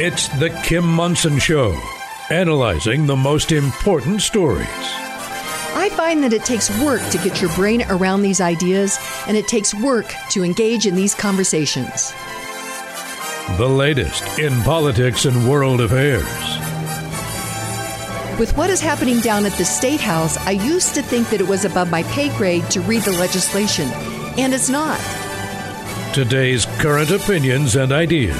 It's The Kim Monson Show, analyzing the most important stories. I find that it takes work to get your brain around these ideas, and it takes work to engage in these conversations. The latest in politics and world affairs. With what is happening down at the State House, I used to think that it was above my pay grade to read the legislation, and it's not. Today's current opinions and ideas.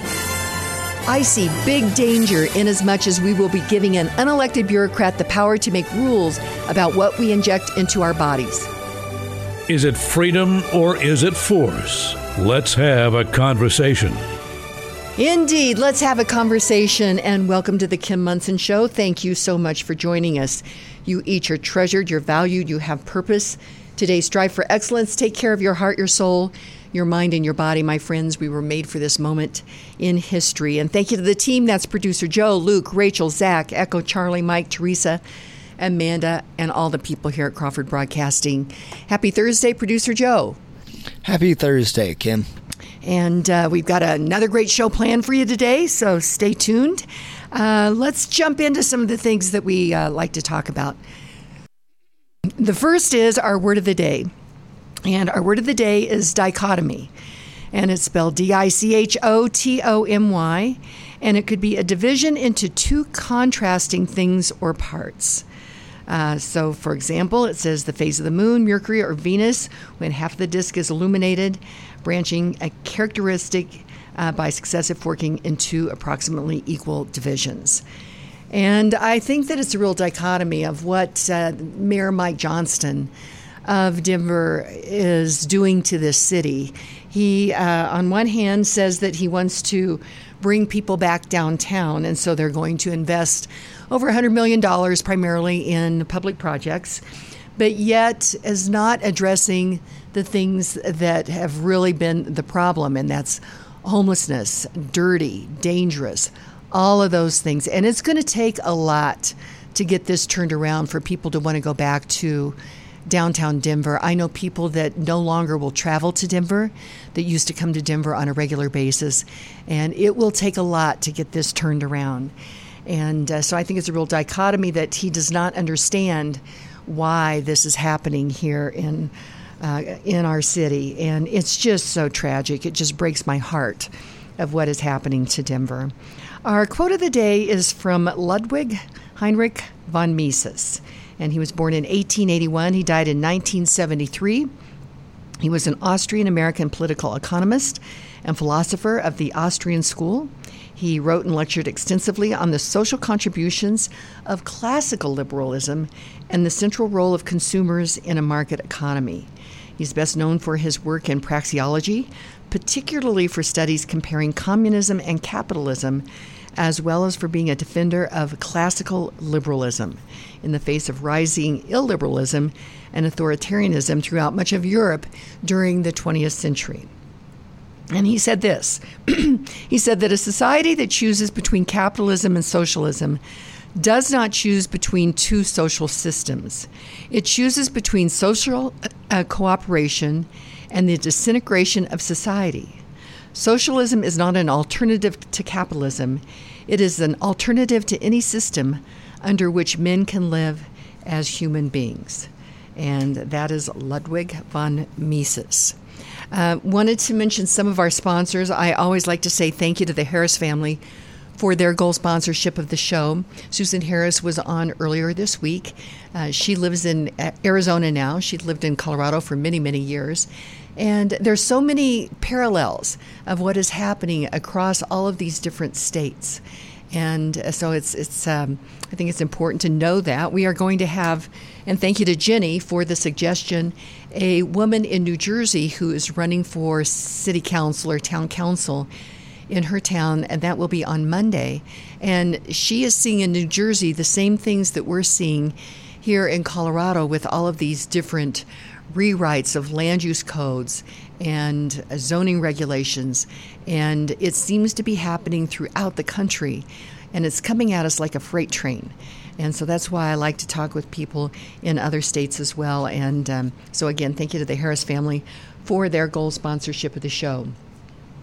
I see big danger inasmuch as we will be giving an unelected bureaucrat the power to make rules about what we inject into our bodies. Is it freedom or is it force? Let's have a conversation. Indeed, let's have a conversation, and welcome to the Kim Monson Show. Thank you so much for joining us. You each are treasured, you're valued, you have purpose. Today, strive for excellence. Take care of your heart, your soul, your mind, and your body, my friends. We were made for this moment in history. And thank you to the team. That's producer Joe, Luke, Rachel, Zach, Echo, Charlie, Mike, Teresa, Amanda, and all the people here at Crawford Broadcasting. Happy Thursday, producer Joe. Happy Thursday, Kim. And we've got another great show planned for you today, so stay tuned. Let's jump into some of the things that we like to talk about. The first is our word of the day. And our word of the day is dichotomy. And it's spelled D-I-C-H-O-T-O-M-Y. And it could be a division into two contrasting things or parts. So, for example, it says the phase of the moon, Mercury, or Venus, when half of the disk is illuminated, branching a characteristic by successive forking into approximately equal divisions. And I think that it's a real dichotomy of what Mayor Mike Johnston of Denver is doing to this city. He, on one hand, says that he wants to bring people back downtown, and so they're going to invest over $100 million primarily in public projects, but yet is not addressing the things that have really been the problem, and that's homelessness, dirty, dangerous, all of those things. And it's going to take a lot to get this turned around for people to want to go back to downtown Denver. I know people that no longer will travel to Denver that used to come to Denver on a regular basis, and it will take a lot to get this turned around. And so I think it's a real dichotomy that he does not understand why this is happening here in our city. And it's just so tragic. It just breaks my heart of what is happening to Denver. Our quote of the day is from Ludwig Heinrich von Mises. And he was born in 1881. He died in 1973. He was an Austrian-American political economist and philosopher of the Austrian school. He wrote and lectured extensively on the social contributions of classical liberalism and the central role of consumers in a market economy. He's best known for his work in praxeology, particularly for studies comparing communism and capitalism, as well as for being a defender of classical liberalism in the face of rising illiberalism and authoritarianism throughout much of Europe during the 20th century. And he said this, he said that a society that chooses between capitalism and socialism does not choose between two social systems. It chooses between social cooperation and the disintegration of society. Socialism is not an alternative to capitalism. It is an alternative to any system under which men can live as human beings. And that is Ludwig von Mises. Wanted to mention some of our sponsors. I always like to say thank you to the Harris family for their gold sponsorship of the show. Susan Harris was on earlier this week. She lives in Arizona now. She lived in Colorado for many, many years. And there's so many parallels of what is happening across all of these different states. And so it's I think it's important to know that. We are going to have, and thank you to Jenny for the suggestion, a woman in New Jersey who is running for city council or town council in her town, and that will be on Monday. And she is seeing in New Jersey the same things that we're seeing here in Colorado with all of these different rewrites of land use codes and zoning regulations, and it seems to be happening throughout the country, and it's coming at us like a freight train. And so that's why I like to talk with people in other states as well. And so again, thank you to the Harris family for their gold sponsorship of the show.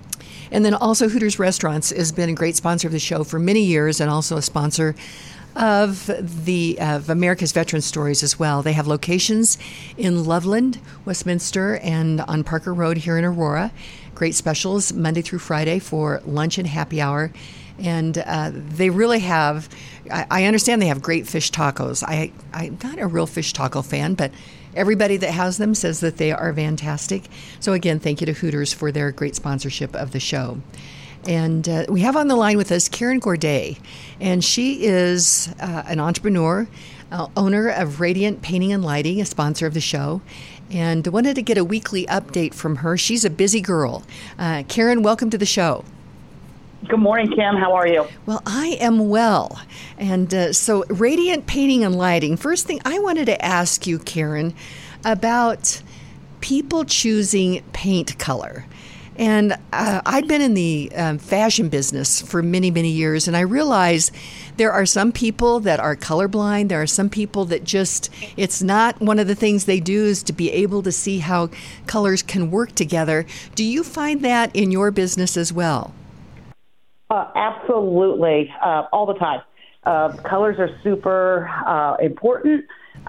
And then also Hooters Restaurants has been a great sponsor of the show for many years, and also a sponsor of America's Veteran Stories as well. They have locations in Loveland, Westminster, and on Parker Road here in Aurora. Great specials Monday through Friday for lunch and happy hour. And they really have, I understand they have great fish tacos. I'm not a real fish taco fan, but everybody that has them says that they are fantastic. So again, thank you to Hooters for their great sponsorship of the show. And we have on the line with us Karen Gourdet, and she is an entrepreneur, owner of Radiant Painting and Lighting, a sponsor of the show, and wanted to get a weekly update from her. She's a busy girl. Karen, welcome to the show. Good morning, Kim. How are you? Well, I am well. And so Radiant Painting and Lighting, first thing I wanted to ask you, Karen, about people choosing paint color. And I'd been in the fashion business for many, many years, and I realize there are some people that are colorblind. There are some people that just, it's not one of the things they do is to be able to see how colors can work together. Do you find that in your business as well? Absolutely, all the time. Colors are super important,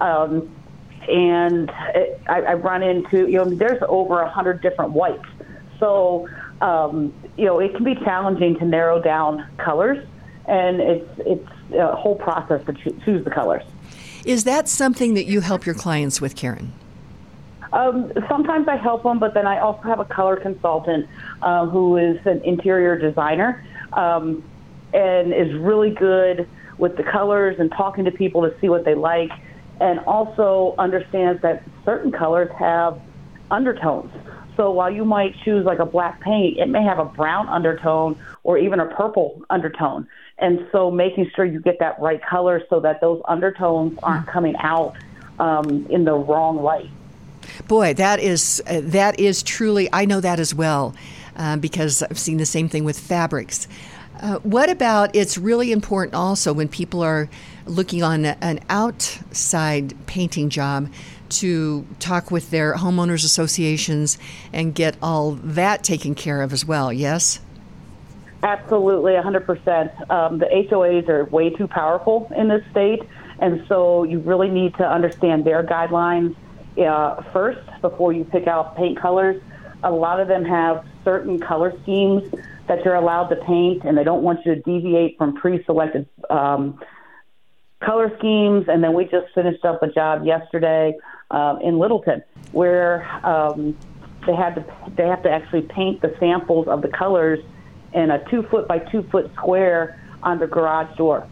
and I run into, there's over 100 different whites. So, it can be challenging to narrow down colors, and it's a whole process to choose the colors. Is that something that you help your clients with, Karen? Sometimes I help them, but then I also have a color consultant who is an interior designer and is really good with the colors and talking to people to see what they like, and also understands that certain colors have undertones. So while you might choose like a black paint, it may have a brown undertone or even a purple undertone. And so making sure you get that right color so that those undertones aren't coming out in the wrong light. Boy, that is truly, I know that as well, because I've seen the same thing with fabrics. What about, it's really important also when people are looking on an outside painting job to talk with their homeowners associations and get all that taken care of as well, yes? Absolutely, 100%. The HOAs are way too powerful in this state, and so you really need to understand their guidelines first before you pick out paint colors. A lot of them have certain color schemes that you're allowed to paint, and they don't want you to deviate from pre-selected color schemes. And then we just finished up a job yesterday in Littleton where they have to actually paint the samples of the colors in a 2-foot by 2-foot square on the garage door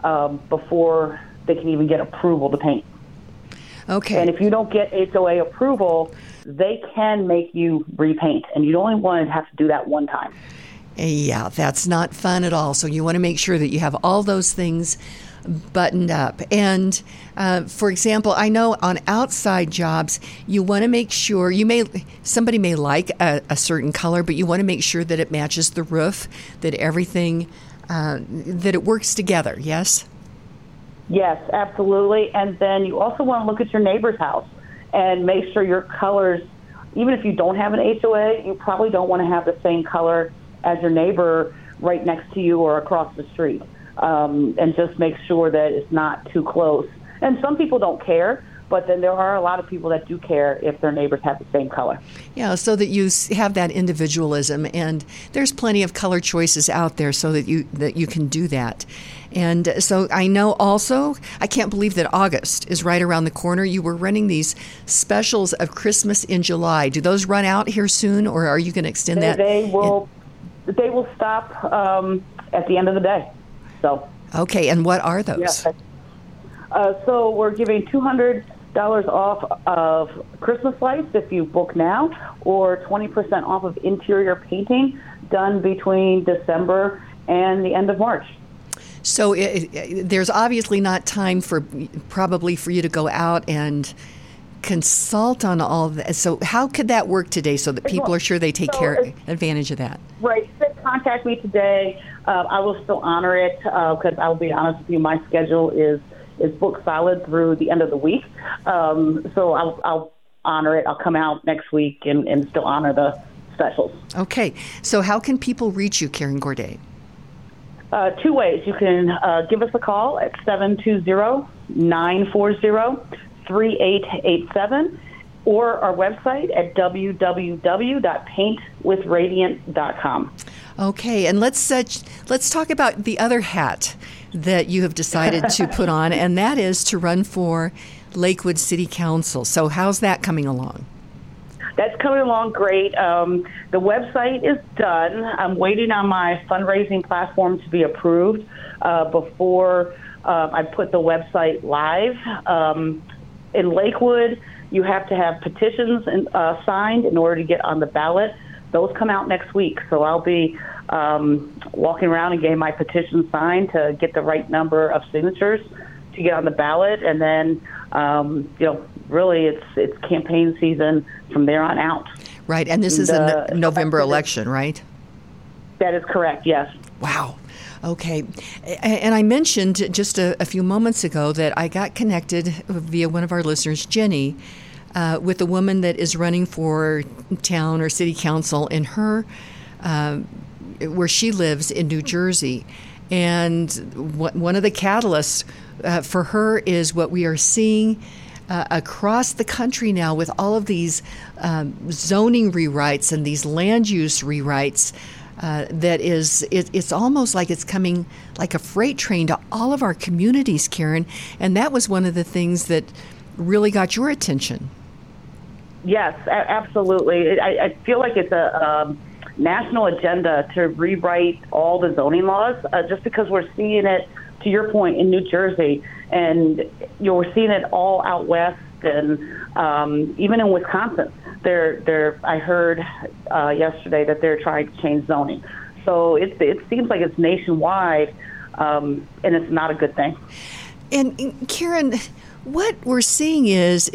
before they can even get approval to paint. Okay. And if you don't get HOA approval, they can make you repaint, and you only want to have to do that one time. Yeah, that's not fun at all. So you want to make sure that you have all those things buttoned up. And for example, I know on outside jobs, you want to make sure somebody may like a certain color, but you want to make sure that it matches the roof, that everything, that it works together. Yes? Yes, absolutely. And then you also want to look at your neighbor's house and make sure your colors, even if you don't have an HOA, you probably don't want to have the same color as your neighbor right next to you or across the street. And just make sure that it's not too close. And some people don't care, but then there are a lot of people that do care if their neighbors have the same color. Yeah, so that you have that individualism, and there's plenty of color choices out there so that you can do that. And so I know also, I can't believe that August is right around the corner. You were running these specials of Christmas in July. Do those run out here soon, or are you going to extend that? They will stop at the end of the day. So. Okay, and what are those? Yeah. So we're giving $200 off of Christmas lights if you book now, or 20% off of interior painting done between December and the end of March. So there's obviously not time probably for you to go out and consult on all of that. So how could that work today so that people are sure they take advantage of that? Right. Contact me today. I will still honor it because I'll be honest with you, my schedule is booked solid through the end of the week. So I'll honor it. I'll come out next week and still honor the specials. Okay. So how can people reach you, Karen Gourdet? Two ways. You can give us a call at 720-940-3887 or our website at www.paintwithradiant.com. Okay, and let's talk about the other hat that you have decided to put on, and that is to run for Lakewood City Council. So how's that coming along? That's coming along great. The website is done. I'm waiting on my fundraising platform to be approved before I put the website live. In Lakewood, you have to have petitions signed in order to get on the ballot. Those come out next week, so I'll be walking around and getting my petition signed to get the right number of signatures to get on the ballot, and then really it's campaign season from there on out. Right, and this is a November election, right? That is correct, yes. Wow. Okay. And I mentioned just a few moments ago that I got connected via one of our listeners, Jenny, with a woman that is running for town or city council in her, where she lives in New Jersey. And one of the catalysts for her is what we are seeing across the country now with all of these zoning rewrites and these land use rewrites. It's almost like it's coming like a freight train to all of our communities, Karen. And that was one of the things that really got your attention. Yes, absolutely. I feel like it's a national agenda to rewrite all the zoning laws, just because we're seeing it, to your point, in New Jersey, and we're seeing it all out west, and even in Wisconsin. I heard yesterday that they're trying to change zoning. So it seems like it's nationwide, and it's not a good thing. And Karen, what we're seeing is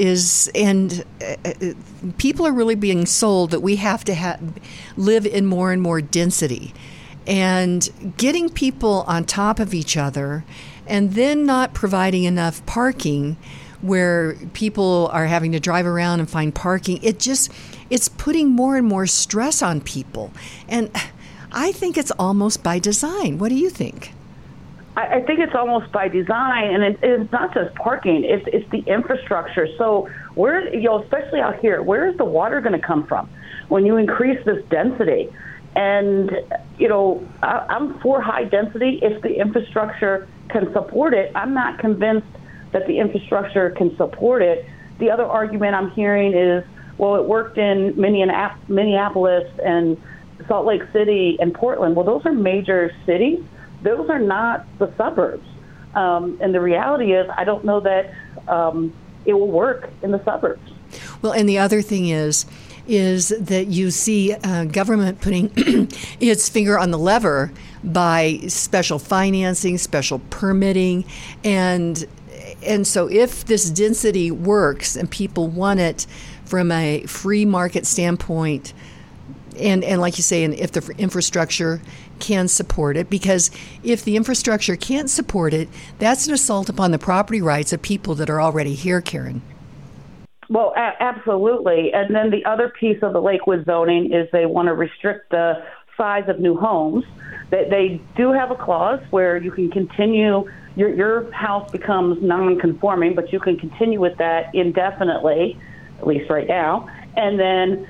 people are really being sold that we have to live in more and more density, and getting people on top of each other, and then not providing enough parking where people are having to drive around and find parking. It's putting more and more stress on people. And I think it's almost by design. What do you think? I think it's almost by design, and it's not just parking, it's the infrastructure. So especially out here, where is the water going to come from when you increase this density? And, I'm for high density if the infrastructure can support it. I'm not convinced that the infrastructure can support it. The other argument I'm hearing is, well, it worked in Minneapolis and Salt Lake City and Portland. Well, those are major cities. Those are not the suburbs. And the reality is, I don't know that it will work in the suburbs. Well, and the other thing is that you see government putting its finger on the lever by special financing, special permitting, and so if this density works and people want it from a free market standpoint, and like you say, and if the infrastructure can support it, because if the infrastructure can't support it, that's an assault upon the property rights of people that are already here, Karen. Well, absolutely. And then the other piece of the Lakewood zoning is they want to restrict the size of new homes. They do have a clause where you can continue, your house becomes non-conforming, but you can continue with that indefinitely, at least right now. And then,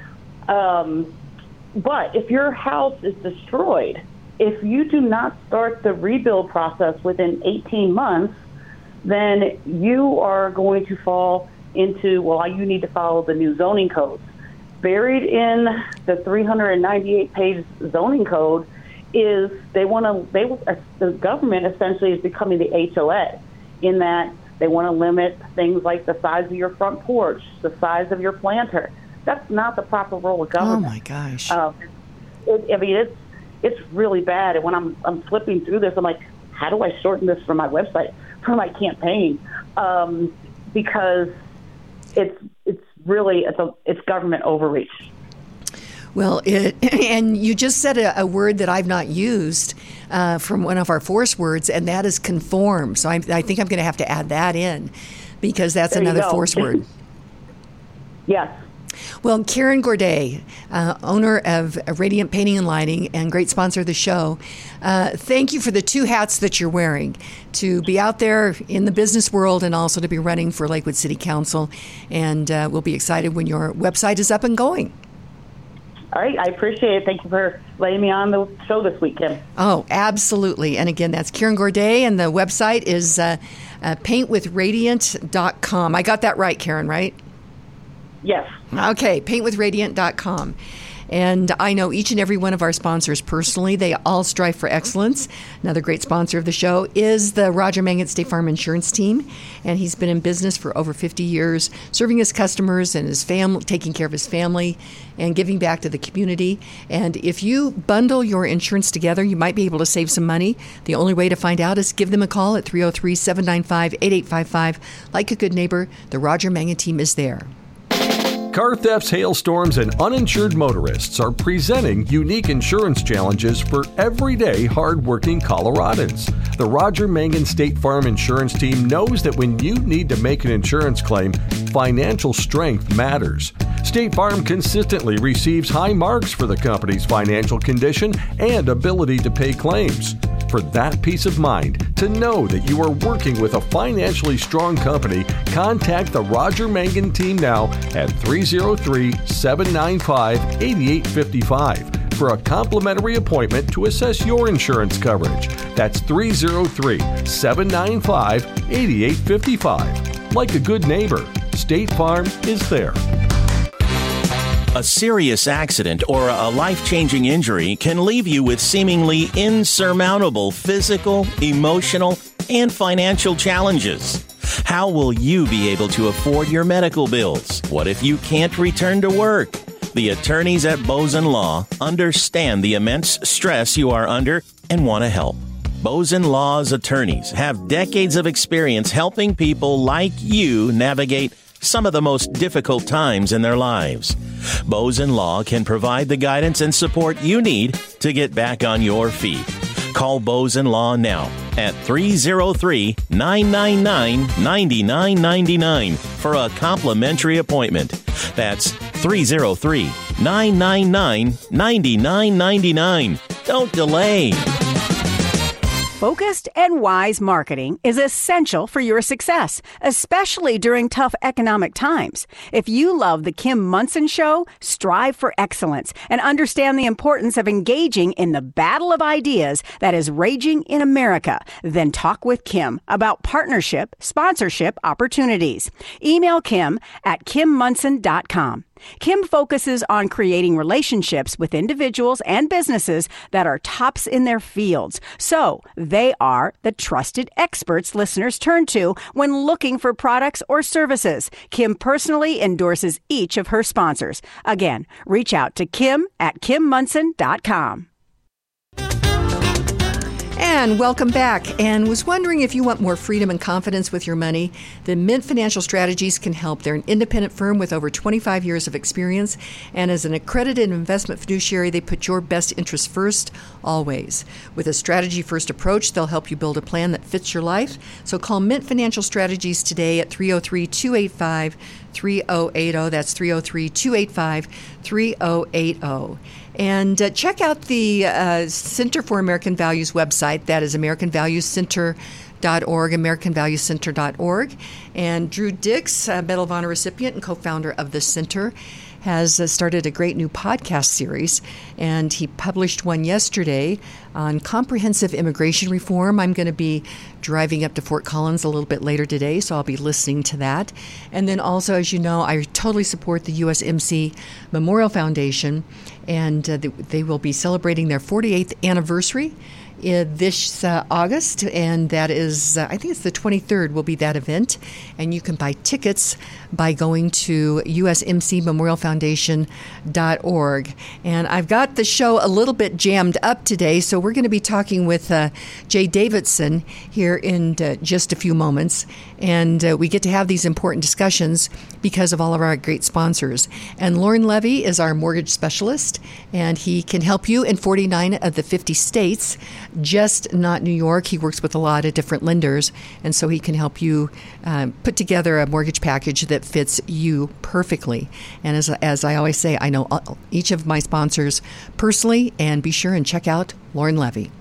but if your house is destroyed, if you do not start the rebuild process within 18 months, then you are going to fall into, you need to follow the new zoning codes. Buried in the 398-page zoning code is the government essentially is becoming the HOA, in that they want to limit things like the size of your front porch, the size of your planter. That's not the proper role of government. Oh my gosh! It's really bad. And when I'm flipping through this, I'm like, how do I shorten this for my website, for my campaign? Because it's really government overreach. Well, and you just said a word that I've not used from one of our force words, and that is conform. So I think I'm going to have to add that in, because that's another force word. Yes. Well, Karen Gourdet, owner of Radiant Painting and Lighting and great sponsor of the show, thank you for the two hats that you're wearing, to be out there in the business world and also to be running for Lakewood City Council. And we'll be excited when your website is up and going. All right, I appreciate it. Thank you for letting me on the show this week, Kim. Oh, absolutely. And again, that's Karen Gourdet, and the website is paintwithradiant.com. I got that right, Karen, right? Yes. Okay, paintwithradiant.com. And I know each and every one of our sponsors personally. They all strive for excellence. Another great sponsor of the show is the Roger Mangan State Farm Insurance Team. And he's been in business for over 50 years, serving his customers and his family, taking care of his family and giving back to the community. And if you bundle your insurance together, you might be able to save some money. The only way to find out is give them a call at 303-795-8855. Like a good neighbor, the Roger Mangan team is there. Car thefts, hailstorms, and uninsured motorists are presenting unique insurance challenges for everyday hardworking Coloradans. The Roger Mangan State Farm Insurance Team knows that when you need to make an insurance claim, financial strength matters. State Farm consistently receives high marks for the company's financial condition and ability to pay claims. For that peace of mind, to know that you are working with a financially strong company, contact the Roger Mangan team now at 303-795-8855 for a complimentary appointment to assess your insurance coverage. That's 303-795-8855. Like a good neighbor, State Farm is there. A serious accident or a life-changing injury can leave you with seemingly insurmountable physical, emotional, and financial challenges. How will you be able to afford your medical bills? What if you can't return to work? The attorneys at Bozen Law understand the immense stress you are under and want to help. Bozen Law's attorneys have decades of experience helping people like you navigate some of the most difficult times in their lives. Bozen Law can provide the guidance and support you need to get back on your feet. Call Bozen Law now at 303-999-9999 for a complimentary appointment. That's 303-999-9999. Don't delay. Focused and wise marketing is essential for your success, especially during tough economic times. If you love The Kim Monson Show, strive for excellence and understand the importance of engaging in the battle of ideas that is raging in America, then talk with Kim about partnership, sponsorship opportunities. Email Kim at kimmonson.com. Kim focuses on creating relationships with individuals and businesses that are tops in their fields. So they are the trusted experts listeners turn to when looking for products or services. Kim personally endorses each of her sponsors. Again, reach out to Kim at kimmonson.com. And welcome back. And was wondering if you want more freedom and confidence with your money, then Mint Financial Strategies can help. They're an independent firm with over 25 years of experience. And as an accredited investment fiduciary, they put your best interests first, always. With a strategy-first approach, they'll help you build a plan that fits your life. So call Mint Financial Strategies today at 303-285-3080. That's 303-285-3080. And check out the Center for American Values website. That is AmericanValuesCenter.org, AmericanValuesCenter.org. And Drew Dix, Medal of Honor recipient and co-founder of the center, has started a great new podcast series, and he published one yesterday on comprehensive immigration reform. I'm going to be driving up to Fort Collins a little bit later today, so I'll be listening to that. And then also, as you know, I totally support the USMC Memorial Foundation, and they will be celebrating their 48th anniversary this August, and that is, I think it's the 23rd will be that event, and you can buy tickets by going to usmcmemorialfoundation.org. And I've got the show a little bit jammed up today, so we're going to be talking with Jay Davidson here in just a few moments, and we get to have these important discussions because of all of our great sponsors. And Lauren Levy is our mortgage specialist, and he can help you in 49 of the 50 states just not New York. He works with a lot of different lenders, and so he can help you put together a mortgage package that fits you perfectly. And as I always say, I know each of my sponsors personally, and be sure and check out Lauren Levy.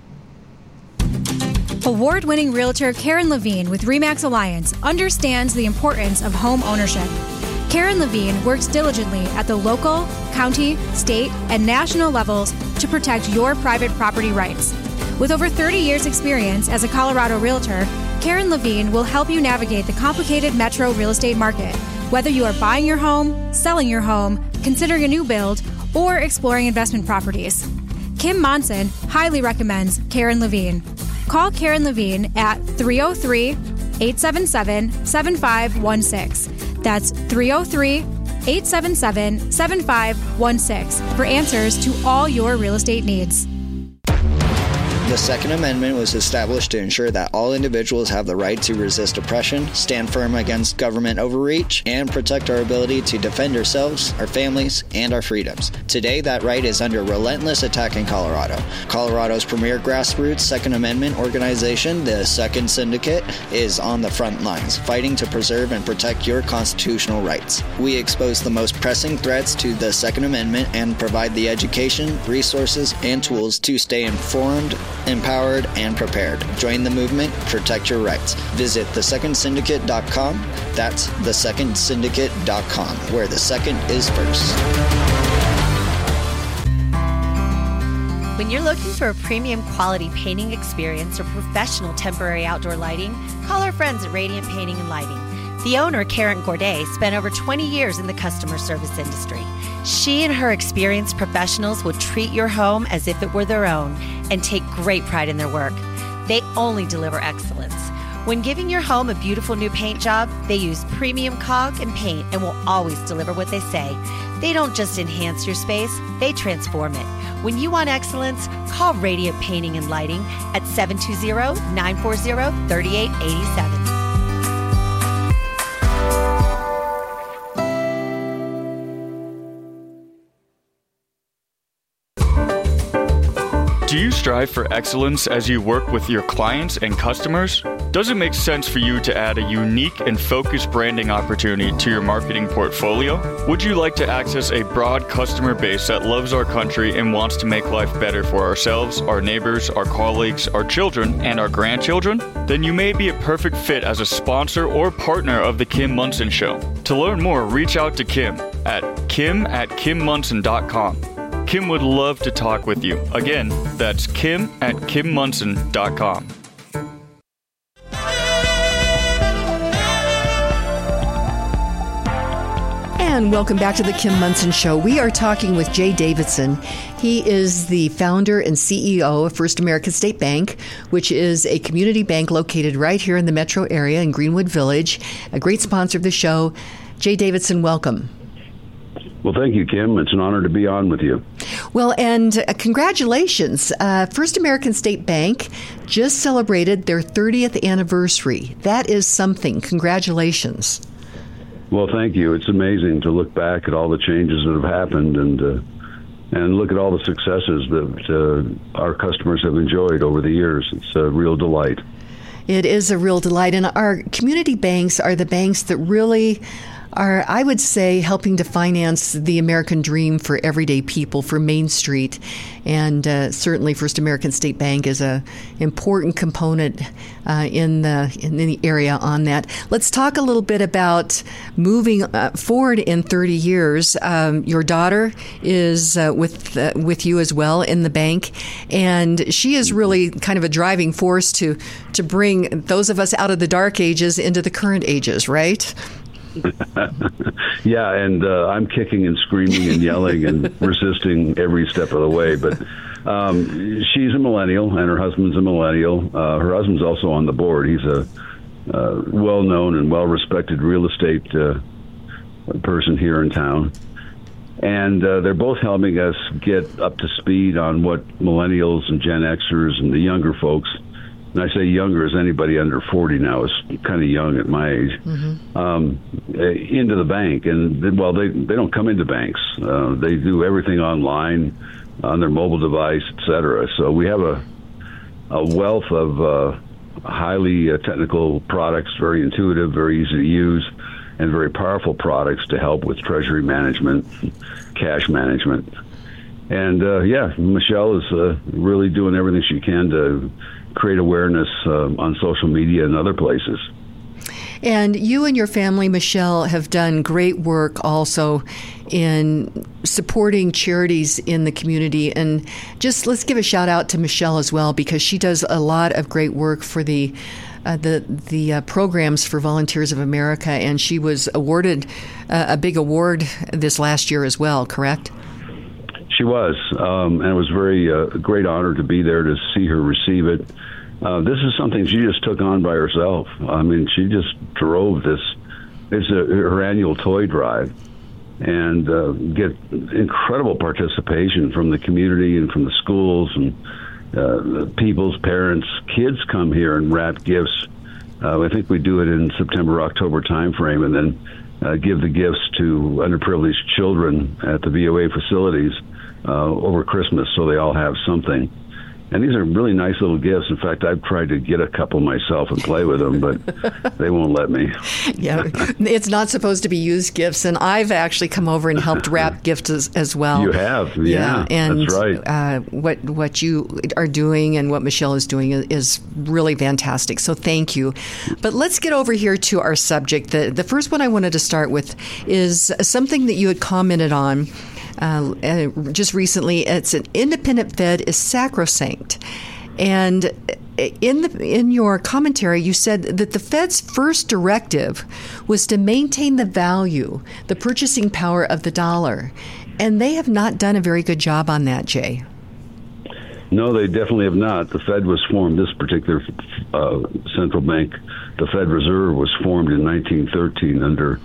Award-winning realtor Karen Levine with RE/MAX Alliance understands the importance of home ownership. Karen Levine works diligently at the local, county, state, and national levels to protect your private property rights. With over 30 years' experience as a Colorado realtor, Karen Levine will help you navigate the complicated metro real estate market, whether you are buying your home, selling your home, considering a new build, or exploring investment properties. Kim Monson highly recommends Karen Levine. Call Karen Levine at 303-877-7516. That's 303-877-7516 for answers to all your real estate needs. The Second Amendment was established to ensure that all individuals have the right to resist oppression, stand firm against government overreach, and protect our ability to defend ourselves, our families, and our freedoms. Today, that right is under relentless attack in Colorado. Colorado's premier grassroots Second Amendment organization, the Second Syndicate, is on the front lines, fighting to preserve and protect your constitutional rights. We expose the most pressing threats to the Second Amendment and provide the education, resources, and tools to stay informed, empowered, and prepared. Join the movement, protect your rights. Visit thesecondsyndicate.com. That's thesecondsyndicate.com, where the second is first. When you're looking for a premium quality painting experience or professional temporary outdoor lighting, call our friends at Radiant Painting and Lighting. The owner, Karen Gourdet, spent over 20 years in the customer service industry. She and her experienced professionals will treat your home as if it were their own and take great pride in their work. They only deliver excellence. When giving your home a beautiful new paint job, they use premium caulk and paint and will always deliver what they say. They don't just enhance your space, they transform it. When you want excellence, call Radiant Painting and Lighting at 720-940-3887. Do you strive for excellence as you work with your clients and customers? Does it make sense for you to add a unique and focused branding opportunity to your marketing portfolio? Would you like to access a broad customer base that loves our country and wants to make life better for ourselves, our neighbors, our colleagues, our children, and our grandchildren? Then you may be a perfect fit as a sponsor or partner of The Kim Monson Show. To learn more, reach out to Kim at kim@kimmonson.com. Kim would love to talk with you. Again, that's kim@kimmonson.com. And welcome back to the Kim Monson Show. We are talking with Jay Davidson. He is the founder and CEO of First American State Bank, which is a community bank located right here in the metro area in Greenwood Village, a great sponsor of the show. Jay Davidson, welcome. Well, thank you, Kim. It's an honor to be on with you. Well, and congratulations. First American State Bank just celebrated their 30th anniversary. That is something. Congratulations. Well, thank you. It's amazing to look back at all the changes that have happened and look at all the successes that our customers have enjoyed over the years. It's a real delight. It is a real delight. And our community banks are the banks that really are, I would say, helping to finance the American dream for everyday people, for Main Street. And certainly First American State Bank is an important component in the area on that. Let's talk a little bit about moving forward in 30 years. Your daughter is with you as well in the bank, and she is really kind of a driving force to bring those of us out of the dark ages into the current ages, right? Yeah, and I'm kicking and screaming and yelling and resisting every step of the way. But she's a millennial, and her husband's a millennial. Her husband's also on the board. He's a well-known and well-respected real estate person here in town. And they're both helping us get up to speed on what millennials and Gen Xers and the younger folks, and I say younger as anybody under 40 now is kind of young at my age, into the bank. And, well, they don't come into banks. They do everything online, on their mobile device, et cetera. So we have a wealth of highly technical products, very intuitive, very easy to use, and very powerful products to help with treasury management, cash management. And Michelle is really doing everything she can to create awareness on social media and other places. And you and your family, Michelle, have done great work also in supporting charities in the community. And just let's give a shout out to Michelle as well, because she does a lot of great work for the programs for Volunteers of America. And she was awarded a big award this last year as well, correct? She was, and it was a great honor to be there to see her receive it. This is something she just took on by herself. I mean, she just drove this. It's her annual toy drive, and get incredible participation from the community and from the schools and people's parents. Kids come here and wrap gifts. I think we do it in September, October timeframe, and then give the gifts to underprivileged children at the VOA facilities over Christmas, so they all have something. And these are really nice little gifts. In fact, I've tried to get a couple myself and play with them, but they won't let me. Yeah, it's not supposed to be used gifts, and I've actually come over and helped wrap gifts as well. You have, yeah, and that's right. What you are doing and what Michelle is doing is really fantastic. So thank you. But let's get over here to our subject. The first one I wanted to start with is something that you had commented on just recently. It's an independent Fed is sacrosanct. And in your commentary, you said that the Fed's first directive was to maintain the value, the purchasing power of the dollar. And they have not done a very good job on that, Jay. No, they definitely have not. The Fed was formed, this particular central bank, the Fed Reserve, was formed in 1913 under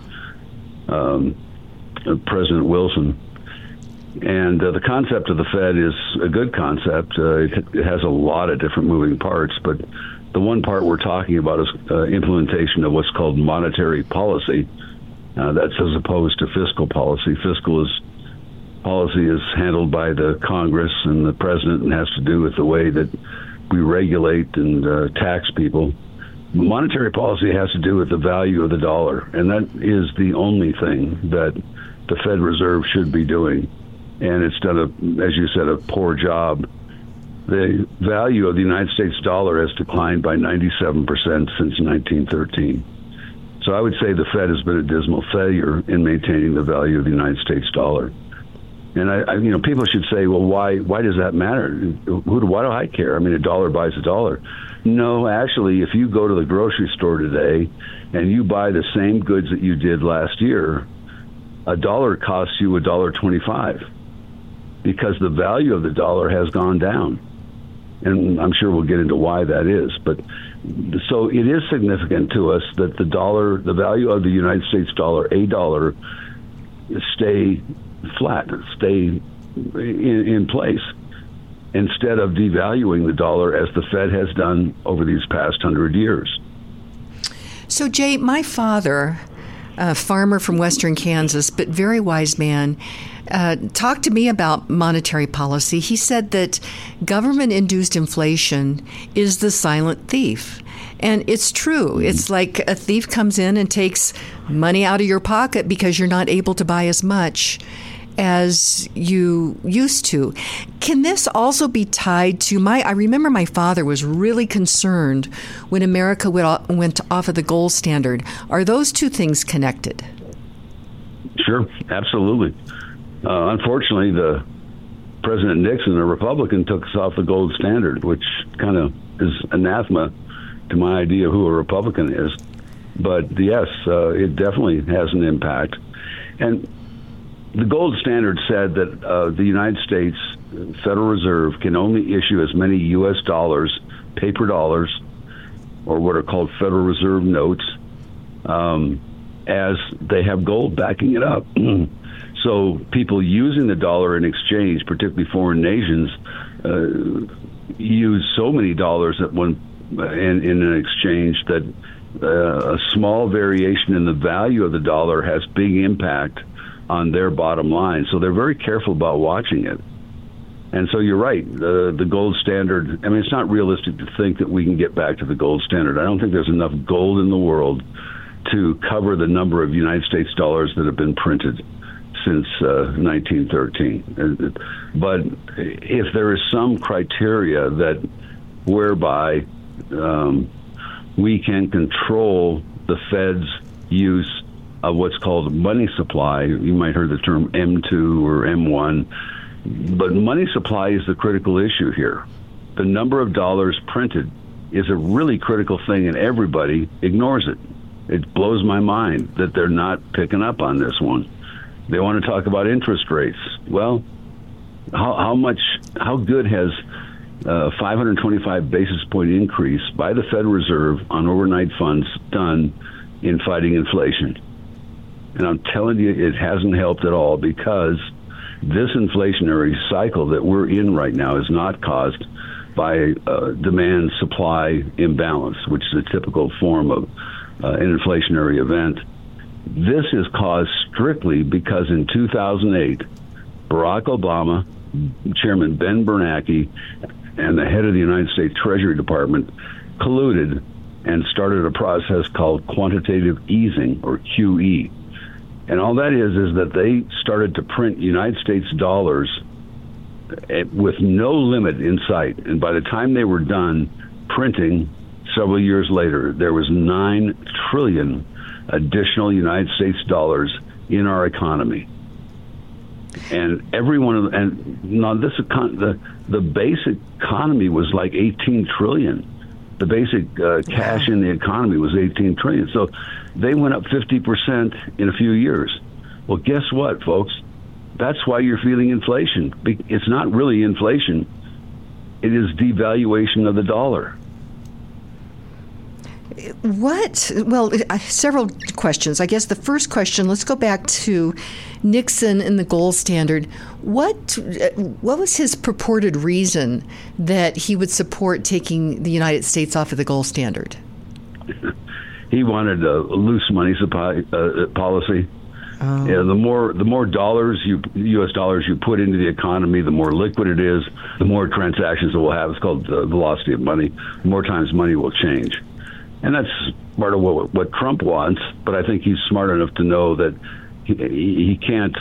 President Wilson. And the concept of the Fed is a good concept. It has a lot of different moving parts, but the one part we're talking about is implementation of what's called monetary policy. That's as opposed to fiscal policy. Fiscal policy is handled by the Congress and the president and has to do with the way that we regulate and tax people. Monetary policy has to do with the value of the dollar, and that is the only thing that the Fed Reserve should be doing. And it's done, as you said, a poor job. The value of the United States dollar has declined by 97% since 1913. So I would say the Fed has been a dismal failure in maintaining the value of the United States dollar. And people should say, well, why does that matter? Why do I care? I mean, a dollar buys a dollar. No, actually, if you go to the grocery store today and you buy the same goods that you did last year, a dollar costs you $1.25. Because the value of the dollar has gone down. And I'm sure we'll get into why that is. But so it is significant to us that the value of the United States dollar, a dollar, stay flat, stay in place, instead of devaluing the dollar as the Fed has done over these past 100 years. So, Jay, my father, a farmer from western Kansas, but very wise man, talked to me about monetary policy. He said that government-induced inflation is the silent thief. And it's true. It's like a thief comes in and takes money out of your pocket because you're not able to buy as much as you used to. Can this also be tied to I remember my father was really concerned when America went off of the gold standard. Are those two things connected? Sure, absolutely. Unfortunately, the President Nixon, a Republican, took us off the gold standard, which kind of is anathema to my idea of who a Republican is. But yes, it definitely has an impact. And the gold standard said that the United States Federal Reserve can only issue as many U.S. dollars, paper dollars, or what are called Federal Reserve notes, as they have gold backing it up. So people using the dollar in exchange, particularly foreign nations, use so many dollars in an exchange that a small variation in the value of the dollar has big impact on their bottom line. So they're very careful about watching it. And so you're right. The gold standard, I mean, it's not realistic to think that we can get back to the gold standard. I don't think there's enough gold in the world to cover the number of United States dollars that have been printed since 1913. But if there is some criteria that whereby we can control the Fed's use of what's called money supply, you might heard the term M2 or M1, but money supply is the critical issue here. The number of dollars printed is a really critical thing, and everybody ignores it. It blows my mind that they're not picking up on this one. They want to talk about interest rates. Well, how good has 525 basis point increase by the Federal Reserve on overnight funds done in fighting inflation? And I'm telling you, it hasn't helped at all, because this inflationary cycle that we're in right now is not caused by demand-supply imbalance, which is a typical form of an inflationary event. This is caused strictly because in 2008, Barack Obama, Chairman Ben Bernanke, and the head of the United States Treasury Department colluded and started a process called quantitative easing, or QE. And all that is that they started to print United States dollars with no limit in sight. And by the time they were done printing several years later, there was 9 trillion additional United States dollars in our economy. And every one of them, and now this the basic economy was like 18 trillion. The basic cash in the economy was 18 trillion. So they went up 50% in a few years. Well, guess what, folks? That's why you're feeling inflation. It's not really inflation. It is devaluation of the dollar. What? Well, several questions. I guess the first question, let's go back to Nixon and the gold standard. What was his purported reason that he would support taking the United States off of the gold standard? He wanted a loose money supply policy. Oh. Yeah, the more dollars U.S. dollars you put into the economy, the more liquid it is, the more transactions it will have. It's called the velocity of money. The more times money will change. And that's part of what Trump wants, but I think he's smart enough to know that he can't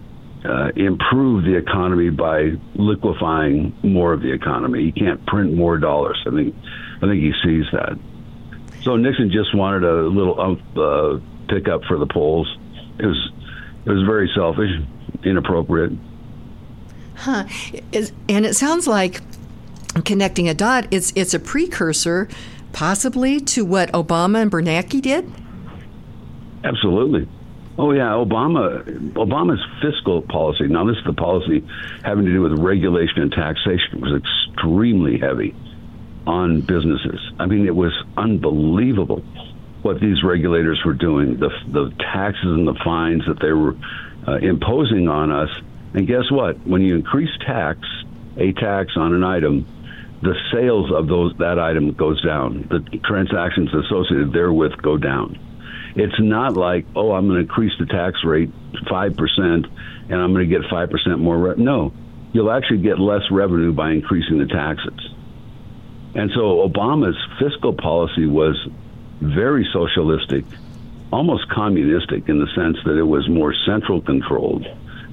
improve the economy by liquefying more of the economy. He can't print more dollars. I think he sees that. So Nixon just wanted a little pickup for the polls. It was very selfish, inappropriate. Huh. And it sounds like, connecting a dot, it's a precursor possibly to what Obama and Bernanke did? Absolutely. Oh, yeah, Obama's fiscal policy, now this is the policy having to do with regulation and taxation, was extremely heavy on businesses. I mean, it was unbelievable what these regulators were doing, the taxes and the fines that they were imposing on us. And guess what? When you increase a tax on an item, the sales of that item goes down. The transactions associated therewith go down. It's not like, I'm going to increase the tax rate 5% and I'm going to get 5% more. No, you'll actually get less revenue by increasing the taxes. And so Obama's fiscal policy was very socialistic, almost communistic, in the sense that it was more central controlled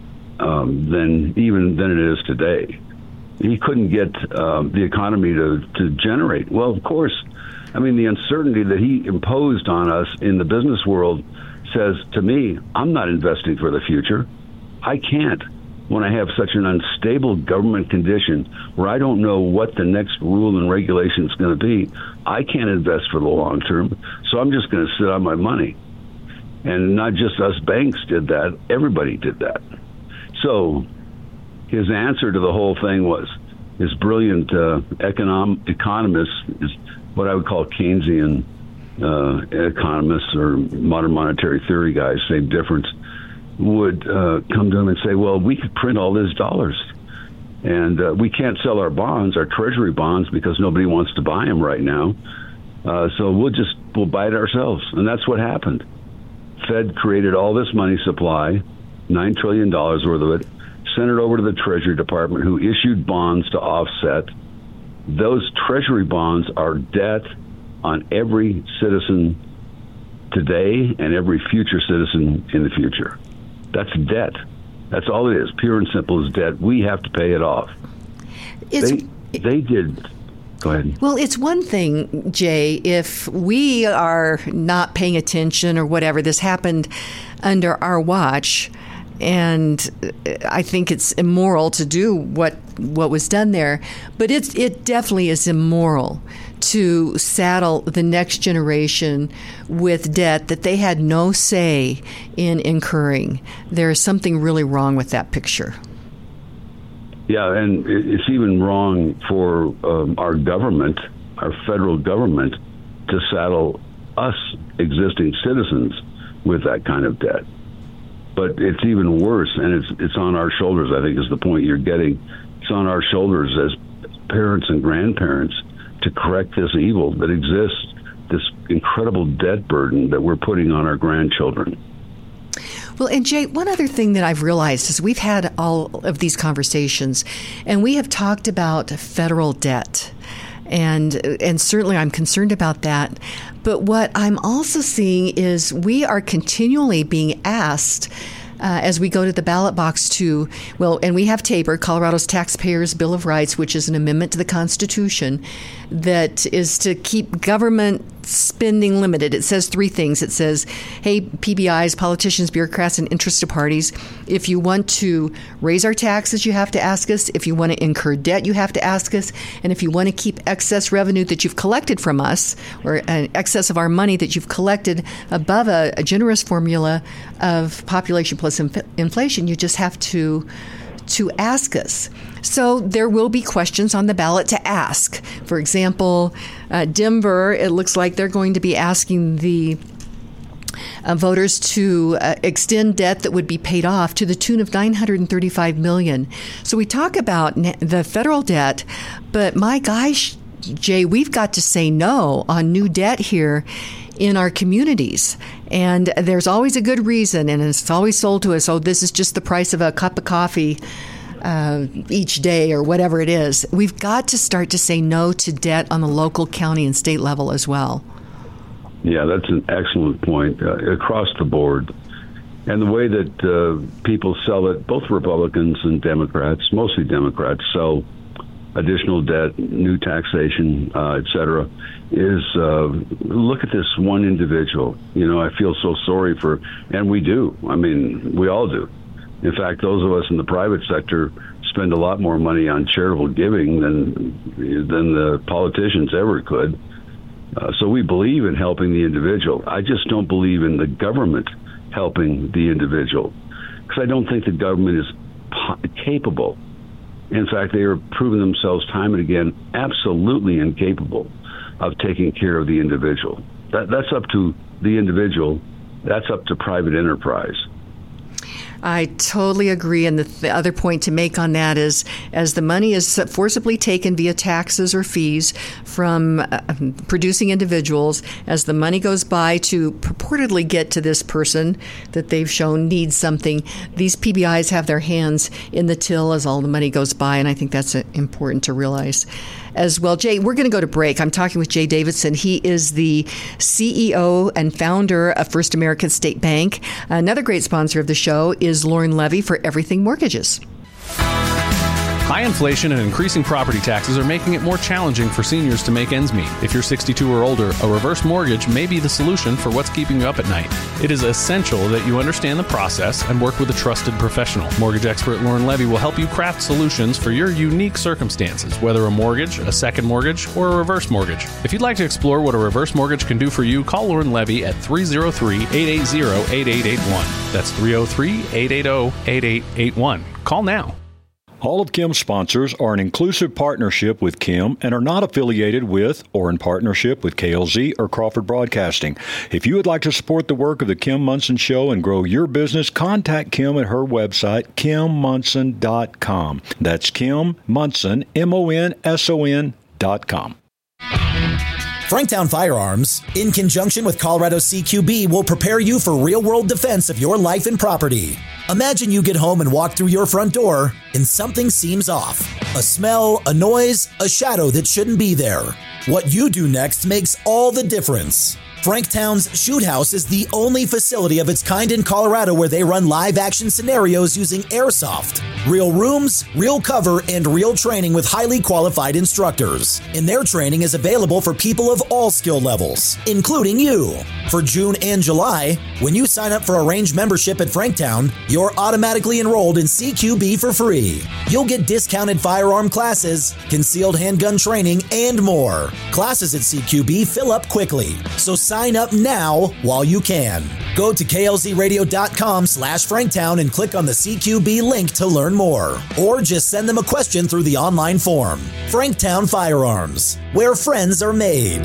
than it is today. He couldn't get the economy to generate. Well, of course, I mean, the uncertainty that he imposed on us in the business world says to me, I'm not investing for the future. I can't when I have such an unstable government condition where I don't know what the next rule and regulation is going to be. I can't invest for the long term, so I'm just going to sit on my money. And not just us banks did that. Everybody did that. So his answer to the whole thing was, his brilliant economists, is what I would call Keynesian economists or modern monetary theory guys, same difference, would come to him and say, well, we could print all these dollars. And we can't sell our bonds, our treasury bonds, because nobody wants to buy them right now. So we'll buy it ourselves. And that's what happened. Fed created all this money supply, $9 trillion worth of it, sent it over to the Treasury Department, who issued bonds to offset. Those Treasury bonds are debt on every citizen today and every future citizen in the future. That's debt. That's all it is. Pure and simple is debt. We have to pay it off. They did. Go ahead. Well, it's one thing, Jay, if we are not paying attention or whatever, this happened under our watch, and I think it's immoral to do what was done there. But it definitely is immoral to saddle the next generation with debt that they had no say in incurring. There is something really wrong with that picture. Yeah, and it's even wrong for our government, our federal government, to saddle us existing citizens with that kind of debt. But it's even worse, and it's on our shoulders, I think is the point you're getting. It's on our shoulders as parents and grandparents to correct this evil that exists, this incredible debt burden that we're putting on our grandchildren. Well, and Jay, one other thing that I've realized is we've had all of these conversations, and we have talked about federal debt, and certainly I'm concerned about that. But what I'm also seeing is we are continually being asked as we go to the ballot box and we have TABOR, Colorado's Taxpayers' Bill of Rights, which is an amendment to the Constitution that is to keep government spending limited. It says three things. It says, hey, PBIs, politicians, bureaucrats, and interested parties, if you want to raise our taxes, you have to ask us. If you want to incur debt, you have to ask us. And if you want to keep excess revenue that you've collected from us, or an excess of our money that you've collected above a generous formula of population plus inflation, you just have to ask us. So there will be questions on the ballot to ask. For example, Denver, it looks like they're going to be asking the voters to extend debt that would be paid off to the tune of $935 million. So we talk about the federal debt, but my gosh, Jay, we've got to say no on new debt here in our communities. And there's always a good reason, and it's always sold to us, this is just the price of a cup of coffee each day or whatever it is. We've got to start to say no to debt on the local, county, and state level as well. Yeah, that's an excellent point across the board. And the way that people sell it, both Republicans and Democrats, mostly Democrats, sell additional debt, new taxation, et cetera, is look at this one individual. I feel so sorry for, and we do. I mean, we all do. In fact, those of us in the private sector spend a lot more money on charitable giving than the politicians ever could. So we believe in helping the individual. I just don't believe in the government helping the individual, because I don't think the government is capable. In fact, they are proving themselves time and again absolutely incapable of taking care of the individual. That's up to the individual. That's up to private enterprise. I totally agree. And the other point to make on that is, as the money is forcibly taken via taxes or fees from producing individuals, as the money goes by to purportedly get to this person that they've shown needs something, these PBIs have their hands in the till as all the money goes by. And I think that's important to realize as well. Jay, we're going to go to break. I'm talking with Jay Davidson. He is the CEO and founder of First American State Bank. Another great sponsor of the show is Lauren Levy for Everything Mortgages. High inflation and increasing property taxes are making it more challenging for seniors to make ends meet. If you're 62 or older, a reverse mortgage may be the solution for what's keeping you up at night. It is essential that you understand the process and work with a trusted professional. Mortgage expert Lauren Levy will help you craft solutions for your unique circumstances, whether a mortgage, a second mortgage, or a reverse mortgage. If you'd like to explore what a reverse mortgage can do for you, call Lauren Levy at 303-880-8881. That's 303-880-8881. Call now. All of Kim's sponsors are an inclusive partnership with Kim and are not affiliated with or in partnership with KLZ or Crawford Broadcasting. If you would like to support the work of the Kim Monson Show and grow your business, contact Kim at her website, KimMonson.com. That's Kim Monson, MONSON.com. Franktown Firearms, in conjunction with Colorado CQB, will prepare you for real-world defense of your life and property. Imagine you get home and walk through your front door and something seems off. A smell, a noise, a shadow that shouldn't be there. What you do next makes all the difference. Franktown's Shoot House is the only facility of its kind in Colorado where they run live-action scenarios using airsoft. Real rooms, real cover, and real training with highly qualified instructors. And their training is available for people of all skill levels, including you. For June and July, when you sign up for a range membership at Franktown, you're automatically enrolled in CQB for free. You'll get discounted firearm classes, concealed handgun training, and more. Classes at CQB fill up quickly, so sign up now while you can. Go to klzradio.com/Franktown and click on the CQB link to learn more. Or just send them a question through the online form. Franktown Firearms, where friends are made.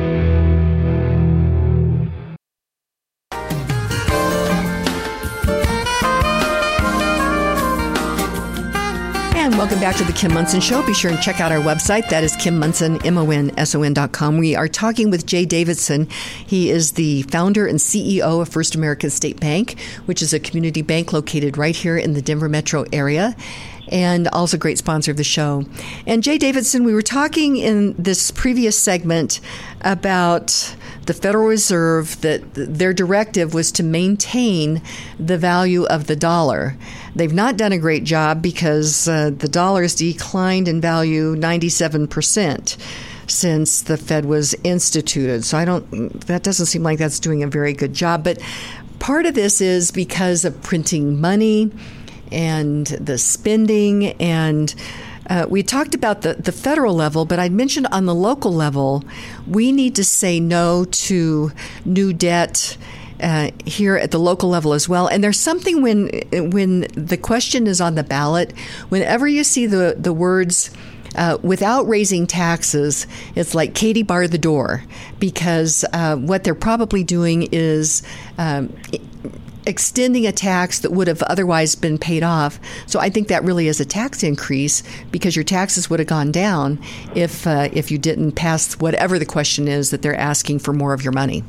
Welcome back to the Kim Monson Show. Be sure and check out our website. That is Kim Monson, MONSON.com. We are talking with Jay Davidson. He is the founder and CEO of First American State Bank, which is a community bank located right here in the Denver metro area, and also a great sponsor of the show. And Jay Davidson, we were talking in this previous segment about the Federal Reserve, that their directive was to maintain the value of the dollar. They've not done a great job because the dollar has declined in value 97% since the Fed was instituted. So that doesn't seem like that's doing a very good job. But part of this is because of printing money and the spending, and we talked about the federal level, but I mentioned on the local level, we need to say no to new debt here at the local level as well. And there's something when the question is on the ballot, whenever you see the words without raising taxes, it's like Katie bar the door, because what they're probably doing is extending a tax that would have otherwise been paid off. So I think that really is a tax increase, because your taxes would have gone down if you didn't pass whatever the question is that they're asking for more of your money.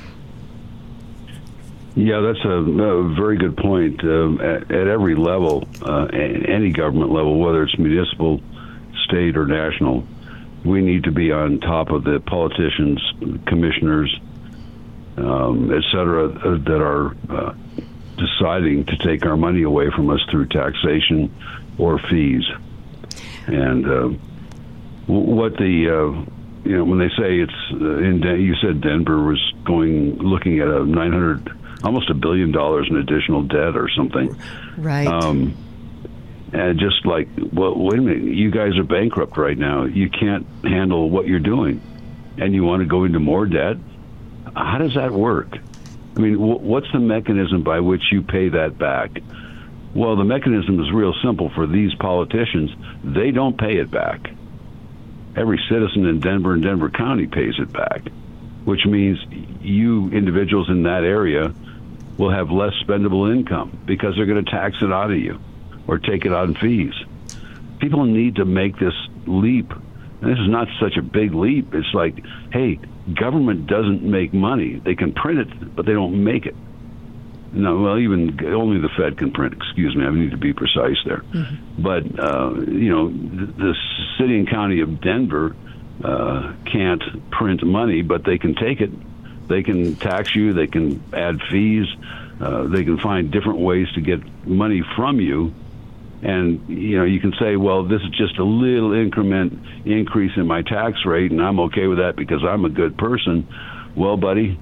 Yeah, that's a very good point. At every level, any government level, whether it's municipal, state, or national, we need to be on top of the politicians, commissioners, et cetera, that are deciding to take our money away from us through taxation or fees. And what the when they say it's you said Denver was looking at almost $1 billion in additional debt or something, right? And just like, well, wait a minute, you guys are bankrupt right now. You can't handle what you're doing, and you want to go into more debt. How does that work? I mean, what's the mechanism by which you pay that back? Well, the mechanism is real simple for these politicians. They don't pay it back. Every citizen in Denver and Denver County pays it back, which means you individuals in that area will have less spendable income because they're going to tax it out of you or take it out in fees. People need to make this leap. And this is not such a big leap. It's like, hey, government doesn't make money. They can print it, but they don't make it. No, well, even only the Fed can print. Excuse me, I need to be precise there. Mm-hmm. But the city and county of Denver can't print money, but they can take it. They can tax you. They can add fees. They can find different ways to get money from you. And, you can say, well, this is just a little increment increase in my tax rate, and I'm okay with that because I'm a good person. Well, buddy,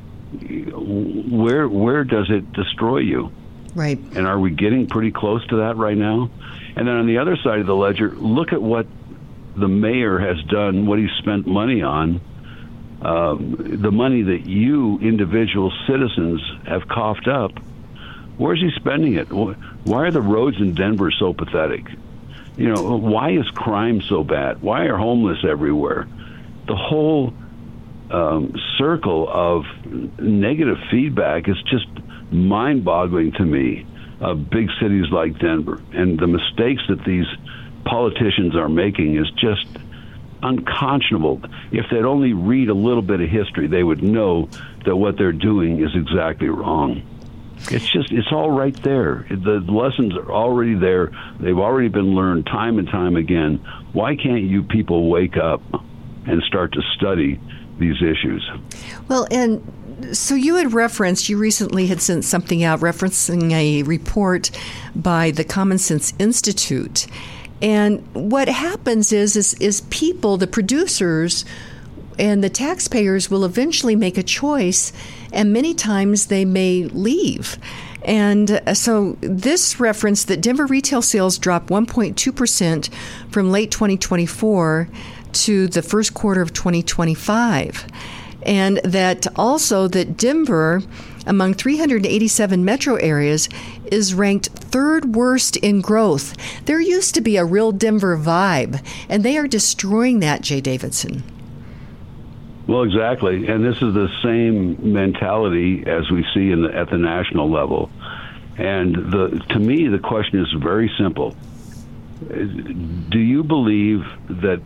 where does it destroy you? Right. And are we getting pretty close to that right now? And then on the other side of the ledger, look at what the mayor has done, what he's spent money on, the money that you individual citizens have coughed up. Where's he spending it? Why are the roads in Denver so pathetic? Why is crime so bad? Why are homeless everywhere? The whole circle of negative feedback is just mind-boggling to me of big cities like Denver. And the mistakes that these politicians are making is just unconscionable. If they'd only read a little bit of history, they would know that what they're doing is exactly wrong. It's all right there. The lessons are already there. They've already been learned time and time again. Why can't you people wake up and start to study these issues? Well, and so you recently had sent something out referencing a report by the Common Sense Institute. And what happens is people, the producers and the taxpayers, will eventually make a choice, and many times they may leave. And so this referenced that Denver retail sales dropped 1.2% from late 2024 to the first quarter of 2025. And that also that Denver, among 387 metro areas, is ranked third worst in growth. There used to be a real Denver vibe, and they are destroying that, Jay Davidson. Well, exactly. And this is the same mentality as we see at the national level. And to me, the question is very simple. Do you believe that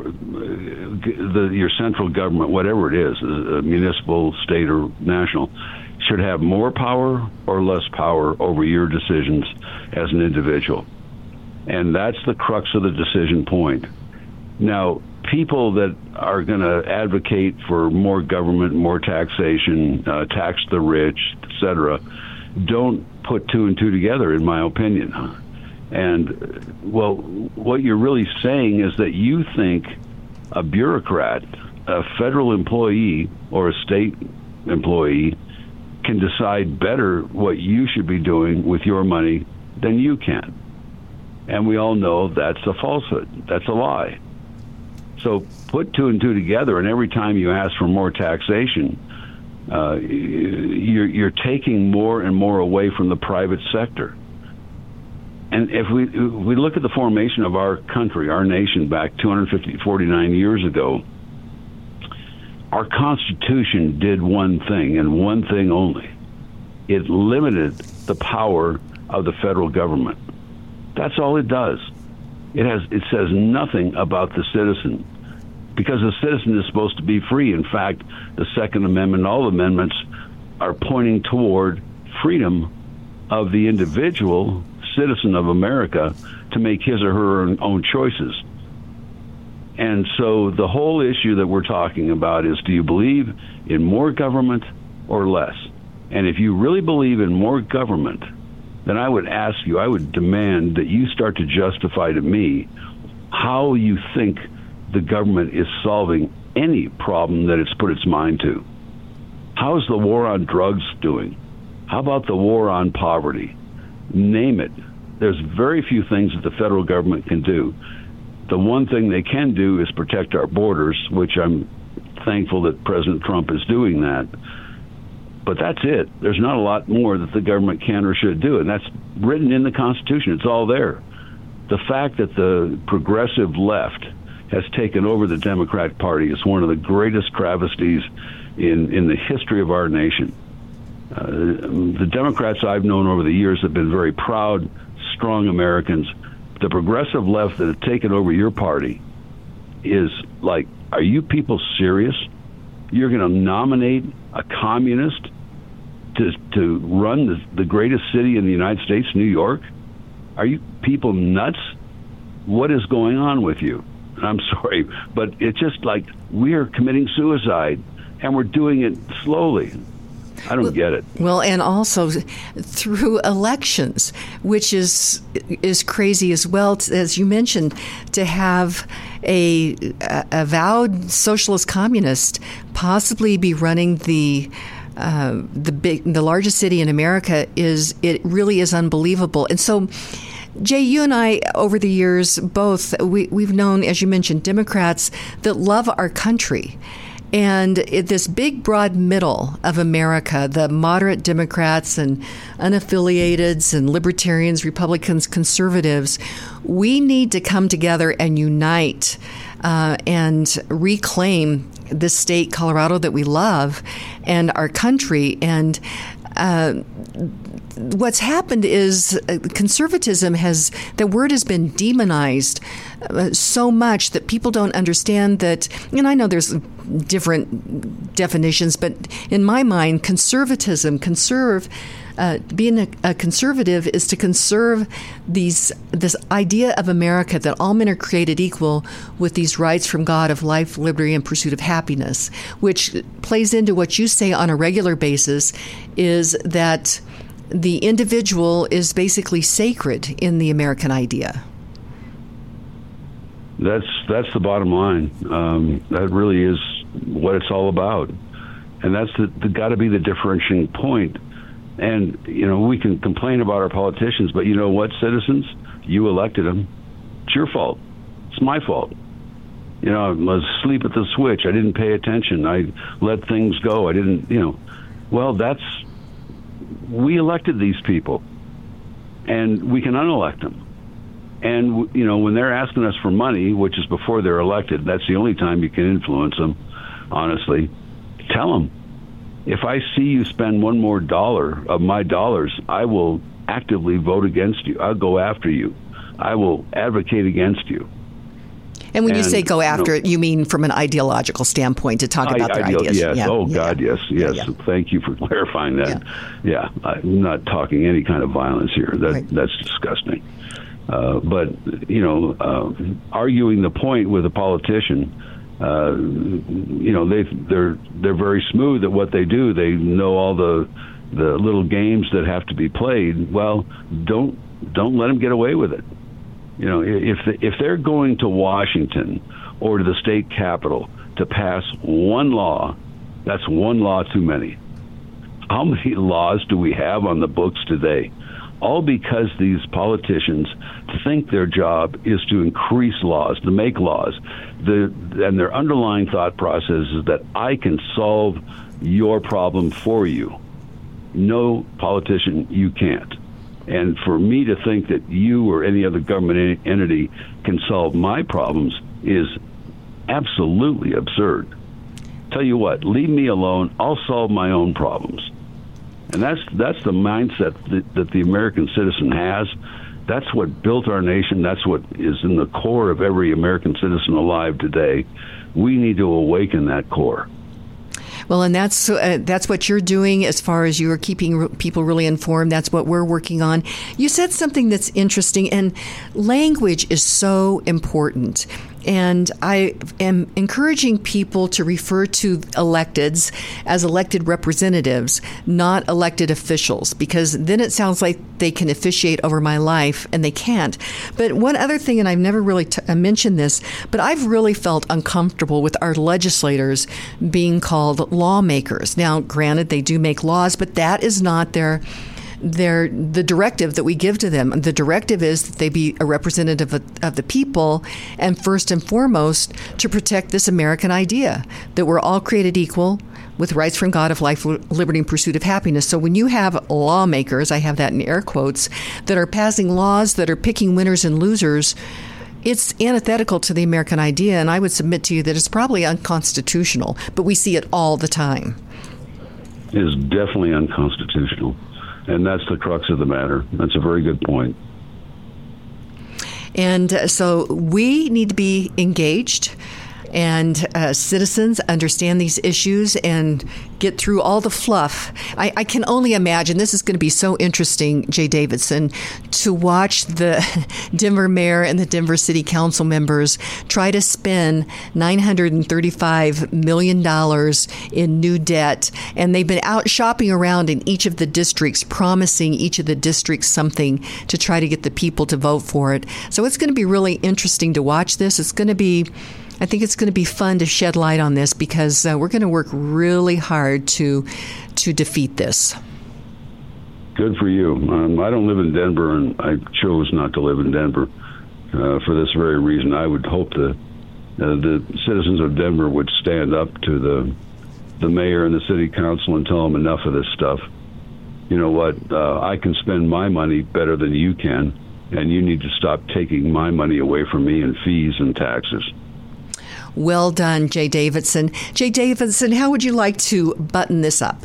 your central government, whatever it is, municipal, state, or national, should have more power or less power over your decisions as an individual? And that's the crux of the decision point. Now, people that are going to advocate for more government, more taxation, tax the rich, etc., don't put two and two together, in my opinion. And, well, what you're really saying is that you think a bureaucrat, a federal employee, or a state employee can decide better what you should be doing with your money than you can. And we all know that's a falsehood. That's a lie. So put two and two together, and every time you ask for more taxation, you're taking more and more away from the private sector. And if we look at the formation of our country, our nation, back 249 years ago, our Constitution did one thing and one thing only. It limited the power of the federal government. That's all it does. It says nothing about the citizen, because the citizen is supposed to be free. In fact, the Second Amendment, all amendments are pointing toward freedom of the individual citizen of America to make his or her own choices. And so the whole issue that we're talking about is, do you believe in more government or less? And if you really believe in more government, then I would ask you, I would demand that you start to justify to me how you think the government is solving any problem that it's put its mind to. How's the war on drugs doing? How about the war on poverty? Name it. There's very few things that the federal government can do. The one thing they can do is protect our borders, which I'm thankful that President Trump is doing that. But that's it. There's not a lot more that the government can or should do, and that's written in the Constitution. It's all there. The fact that the progressive left has taken over the Democratic Party is one of the greatest travesties in the history of our nation. The Democrats I've known over the years have been very proud, strong Americans. The progressive left that have taken over your party is like, are you people serious? You're going to nominate a communist to run the greatest city in the United States, New York? Are you people nuts? What is going on with you? I'm sorry, but it's just like we are committing suicide, and we're doing it slowly. I don't get it. Well, and also through elections, which is crazy as well, as you mentioned, to have a avowed socialist communist possibly be running the largest city in America it really is unbelievable. And so, Jay, you and I, over the years, both, we've known, as you mentioned, Democrats that love our country. And this big, broad middle of America, the moderate Democrats and unaffiliateds and libertarians, Republicans, conservatives, we need to come together and unite and reclaim this state, Colorado, that we love, and our country. And what's happened is conservatism the word has been demonized so much that people don't understand that, and I know there's different definitions, but in my mind, conservatism, conserve being a conservative is to conserve this idea of America that all men are created equal with these rights from God of life, liberty, and pursuit of happiness, which plays into what you say on a regular basis, is that the individual is basically sacred in the American idea. That's the bottom line. That really is what it's all about. And that's got to be the differentiating point. And, we can complain about our politicians, but you know what, citizens? You elected them. It's your fault. It's my fault. I was asleep at the switch. I didn't pay attention. I let things go. I didn't, Well, we elected these people, and we can unelect them. And, when they're asking us for money, which is before they're elected, that's the only time you can influence them, honestly. Tell them, if I see you spend one more dollar of my dollars, I will actively vote against you. I'll go after you. I will advocate against you. And when you say go after it, you mean from an ideological standpoint to talk about their ideas? Yes. Yeah. God, yes. Yeah. Thank you for clarifying that. Yeah. I'm not talking any kind of violence here. That's disgusting. But arguing the point with a politician, they're very smooth at what they do. They know all the little games that have to be played. Well, don't let them get away with it. If they're going to Washington or to the state capitol to pass one law, that's one law too many. How many laws do we have on the books today? All because these politicians think their job is to increase laws, to make laws. And their underlying thought process is that I can solve your problem for you. No, politician, you can't. And for me to think that you or any other government entity can solve my problems is absolutely absurd. Tell you what, leave me alone. I'll solve my own problems. And that's the mindset that the American citizen has. That's what built our nation. That's what is in the core of every American citizen alive today. We need to awaken that core. Well, and that's what you're doing as far as you're keeping people really informed. That's what we're working on. You said something that's interesting, and language is so important. And I am encouraging people to refer to electeds as elected representatives, not elected officials, because then it sounds like they can officiate over my life, and they can't. But one other thing, and I've never really mentioned this, but I've really felt uncomfortable with our legislators being called lawmakers. Now, granted, they do make laws, but that is not the directive that we give to them. The directive is that they be a representative of the people, and first and foremost, to protect this American idea that we're all created equal with rights from God of life, liberty, and pursuit of happiness. So when you have lawmakers, I have that in air quotes, that are passing laws that are picking winners and losers, it's antithetical to the American idea, and I would submit to you that it's probably unconstitutional, but we see it all the time. It is definitely unconstitutional. And that's the crux of the matter. That's a very good point. And so we need to be engaged, and citizens understand these issues and get through all the fluff. I can only imagine this is going to be so interesting, Jay Davidson, to watch the Denver mayor and the Denver City Council members try to spend $935 million in new debt. And they've been out shopping around in each of the districts, promising each of the districts something to try to get the people to vote for it. So it's going to be really interesting to watch this. I think it's going to be fun to shed light on this, because we're going to work really hard to defeat this. Good for you. I don't live in Denver, and I chose not to live in Denver for this very reason. I would hope that the citizens of Denver would stand up to the mayor and the city council and tell them enough of this stuff. You know what? I can spend my money better than you can, and you need to stop taking my money away from me in fees and taxes. Well done, Jay Davidson. Jay Davidson, how would you like to button this up?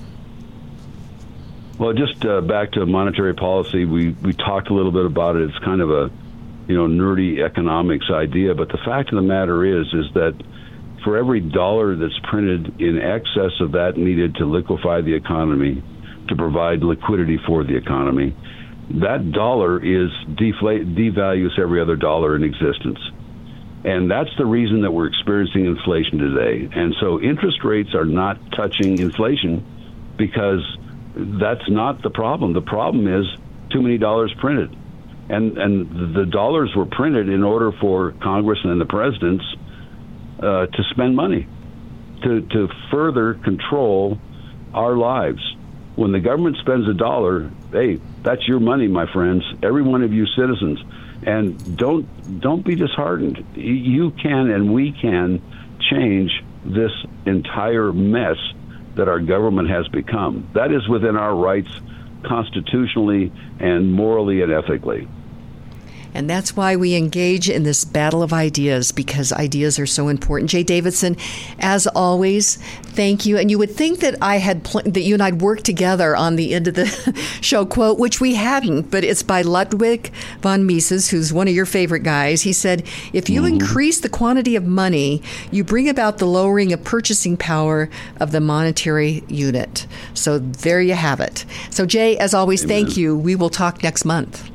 Well, just back to monetary policy, we talked a little bit about it. It's kind of a nerdy economics idea, but the fact of the matter is that for every dollar that's printed in excess of that needed to liquefy the economy, to provide liquidity for the economy. That dollar devalues every other dollar in existence. And that's the reason that we're experiencing inflation today. And so interest rates are not touching inflation because that's not the problem. The problem is too many dollars printed. And the dollars were printed in order for Congress and the presidents to spend money, to further control our lives. When the government spends $1, hey, that's your money, my friends, every one of you citizens. And don't be disheartened. You can and we can change this entire mess that our government has become. That is within our rights constitutionally and morally and ethically. And that's why we engage in this battle of ideas, because ideas are so important. Jay Davidson, as always, thank you. And you would think that that you and I'd work together on the end of the show quote, which we hadn't, but it's by Ludwig von Mises, who's one of your favorite guys. He said, if you increase the quantity of money, you bring about the lowering of purchasing power of the monetary unit. So there you have it. So Jay, as always, thank you. We will talk next month.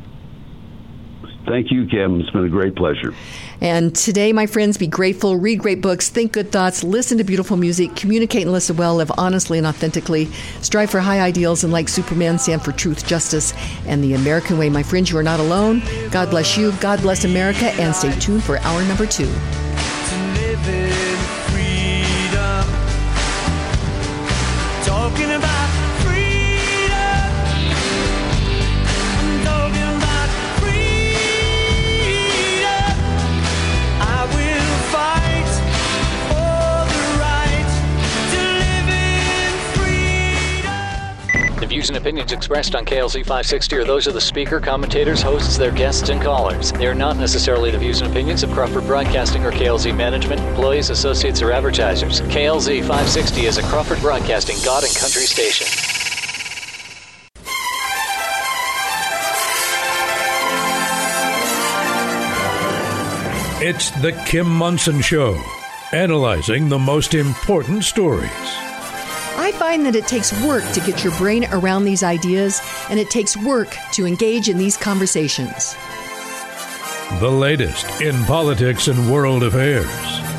Thank you, Kim. It's been a great pleasure. And today, my friends, be grateful, read great books, think good thoughts, listen to beautiful music, communicate and listen well, live honestly and authentically, strive for high ideals, and like Superman, stand for truth, justice, and the American way. My friends, you are not alone. God bless you. God bless America. And stay tuned for hour number 2. Talking about The views and opinions expressed on KLZ 560 are those of the speaker, commentators, hosts, their guests, and callers. They are not necessarily the views and opinions of Crawford Broadcasting or KLZ management, employees, associates, or advertisers. KLZ 560 is a Crawford Broadcasting God and Country station. It's the Kim Monson Show, analyzing the most important stories. I find that it takes work to get your brain around these ideas, and it takes work to engage in these conversations. The latest in politics and world affairs.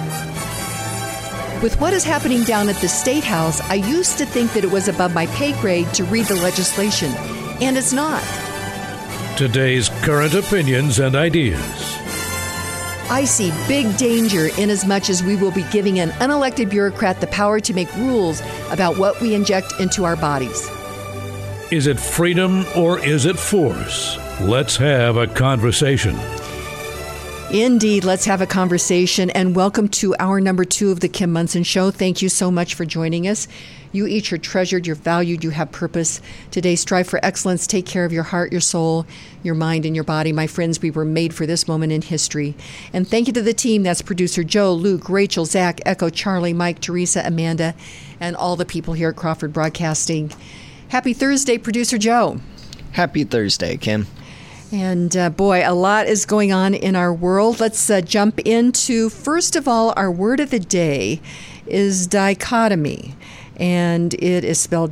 With what is happening down at the State House, I used to think that it was above my pay grade to read the legislation, and it's not. Today's current opinions and ideas. I see big danger inasmuch as we will be giving an unelected bureaucrat the power to make rules about what we inject into our bodies. Is it freedom or is it force? Let's have a conversation. Indeed, let's have a conversation, and welcome to hour number 2 of the Kim Monson Show. Thank you so much for joining us. You each are treasured, you're valued, you have purpose. Today, strive for excellence, take care of your heart, your soul, your mind, and your body. My friends, we were made for this moment in history. And thank you to the team. That's producer Joe, Luke, Rachel, Zach, Echo, Charlie, Mike, Teresa, Amanda, and all the people here at Crawford Broadcasting. Happy Thursday, producer Joe. Happy Thursday, Kim. And boy, a lot is going on in our world. Let's jump into, first of all, our word of the day is dichotomy. And it is spelled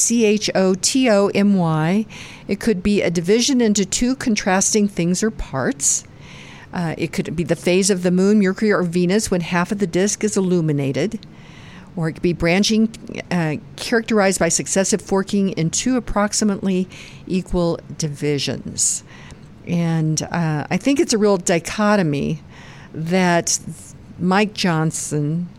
D-I-C-H-O-T-O-M-Y. It could be a division into two contrasting things or parts. It could be the phase of the moon, Mercury, or Venus when half of the disk is illuminated. Or it could be branching characterized by successive forking in two approximately equal divisions. And I think it's a real dichotomy that Mike Johnston,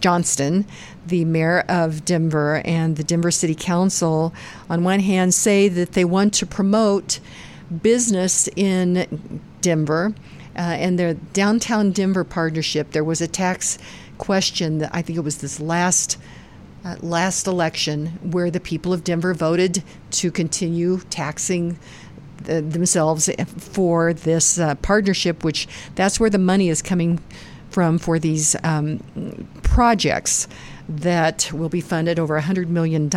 the mayor of Denver, and the Denver City Council, on one hand, say that they want to promote business in Denver. And their downtown Denver partnership, there was a tax question that I think it was this last election where the people of Denver voted to continue taxing themselves for this partnership, which that's where the money is coming from for these projects that will be funded over $100 million.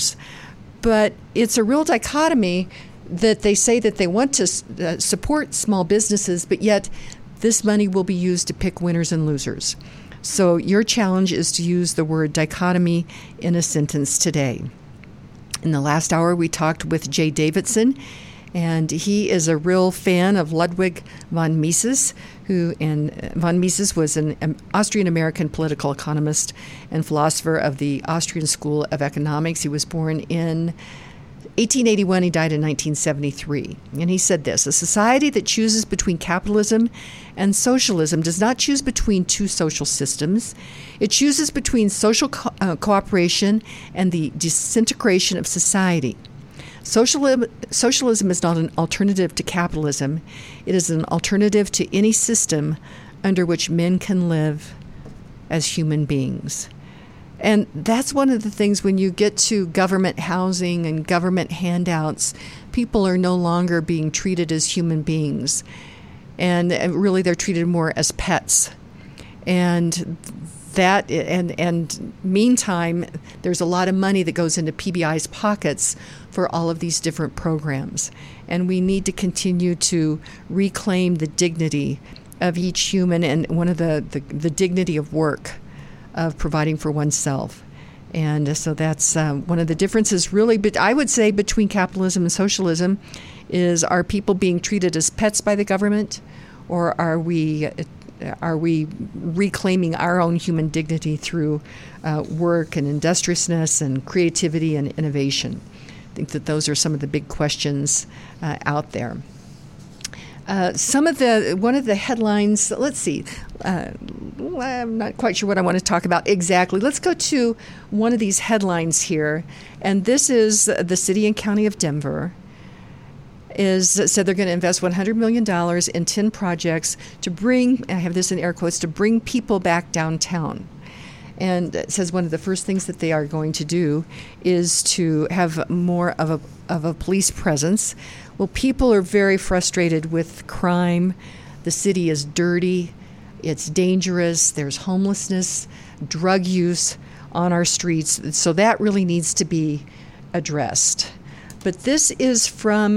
But it's a real dichotomy that they say that they want to support small businesses, but yet this money will be used to pick winners and losers. So your challenge is to use the word dichotomy in a sentence today. In the last hour, we talked with Jay Davidson, and he is a real fan of Ludwig von Mises, von Mises was an Austrian-American political economist and philosopher of the Austrian School of Economics. He was born in 1881, he died in 1973. And he said this: a society that chooses between capitalism and socialism does not choose between two social systems. It chooses between social cooperation and the disintegration of society. Socialism is not an alternative to capitalism. It is an alternative to any system under which men can live as human beings. And that's one of the things when you get to government housing and government handouts, people are no longer being treated as human beings. And really they're treated more as pets. And meantime, there's a lot of money that goes into PBI's pockets for all of these different programs. And we need to continue to reclaim the dignity of each human and one of the dignity of work, of providing for oneself. And so that's one of the differences really, but I would say between capitalism and socialism is, are people being treated as pets by the government, or are we reclaiming our own human dignity through work and industriousness and creativity and innovation? I think that those are some of the big questions out there. One of the headlines, let's see, I'm not quite sure what I want to talk about exactly. Let's go to one of these headlines here, and this is the city and county of Denver said they're going to invest $100 million in 10 projects to bring, I have this in air quotes, to bring people back downtown. And it says one of the first things that they are going to do is to have more of a police presence. Well, people are very frustrated with crime. The city is dirty. It's dangerous. There's homelessness, drug use on our streets. So that really needs to be addressed. But this is from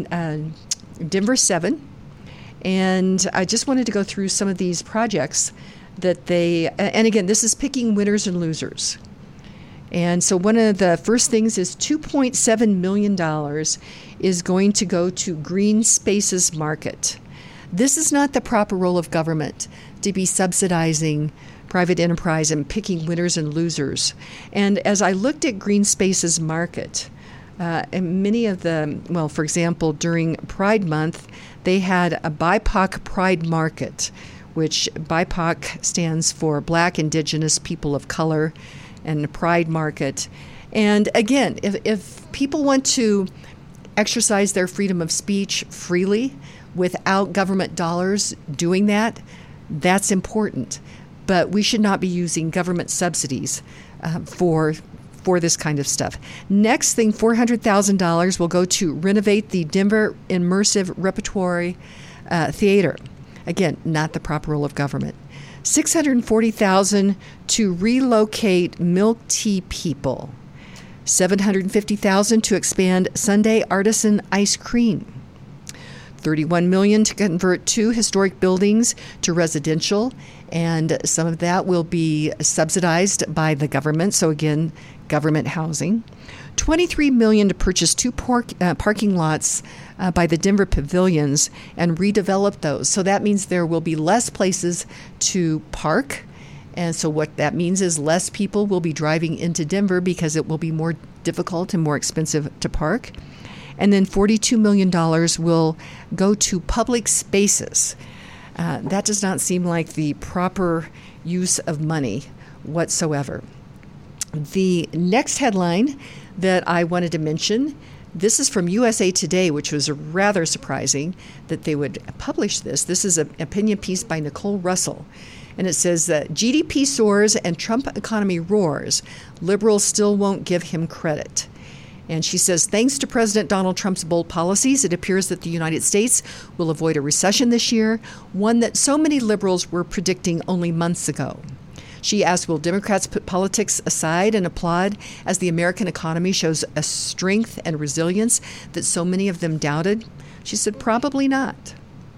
Denver 7. And I just wanted to go through some of these projects that and again, this is picking winners and losers. And so one of the first things is $2.7 million is going to go to Green Spaces Market. This is not the proper role of government to be subsidizing private enterprise and picking winners and losers. And as I looked at Green Spaces Market, and many of for example, during Pride Month, they had a BIPOC Pride Market, which BIPOC stands for Black, Indigenous, People of Color, and Pride Market. And again, if people want to exercise their freedom of speech freely without government dollars doing that, that's important. But we should not be using government subsidies for this kind of stuff. Next thing, $400,000 will go to renovate the Denver Immersive Repertory Theater. Again, not the proper role of government. $640,000 to relocate Milk Tea People. $750,000 to expand Sunday Artisan Ice Cream. $31 million to convert 2 historic buildings to residential, and some of that will be subsidized by the government. So again, government housing. $23 million to purchase 2 parking lots by the Denver Pavilions and redevelop those. So that means there will be less places to park. And so what that means is less people will be driving into Denver because it will be more difficult and more expensive to park. And then $42 million will go to public spaces. That does not seem like the proper use of money whatsoever. The next headline that I wanted to mention, this is from USA Today, which was rather surprising that they would publish this. This is an opinion piece by Nicole Russell. And it says that GDP soars and Trump economy roars. Liberals still won't give him credit. And she says, thanks to President Donald Trump's bold policies, it appears that the United States will avoid a recession this year, one that so many liberals were predicting only months ago. She asked, will Democrats put politics aside and applaud as the American economy shows a strength and resilience that so many of them doubted? She said, probably not.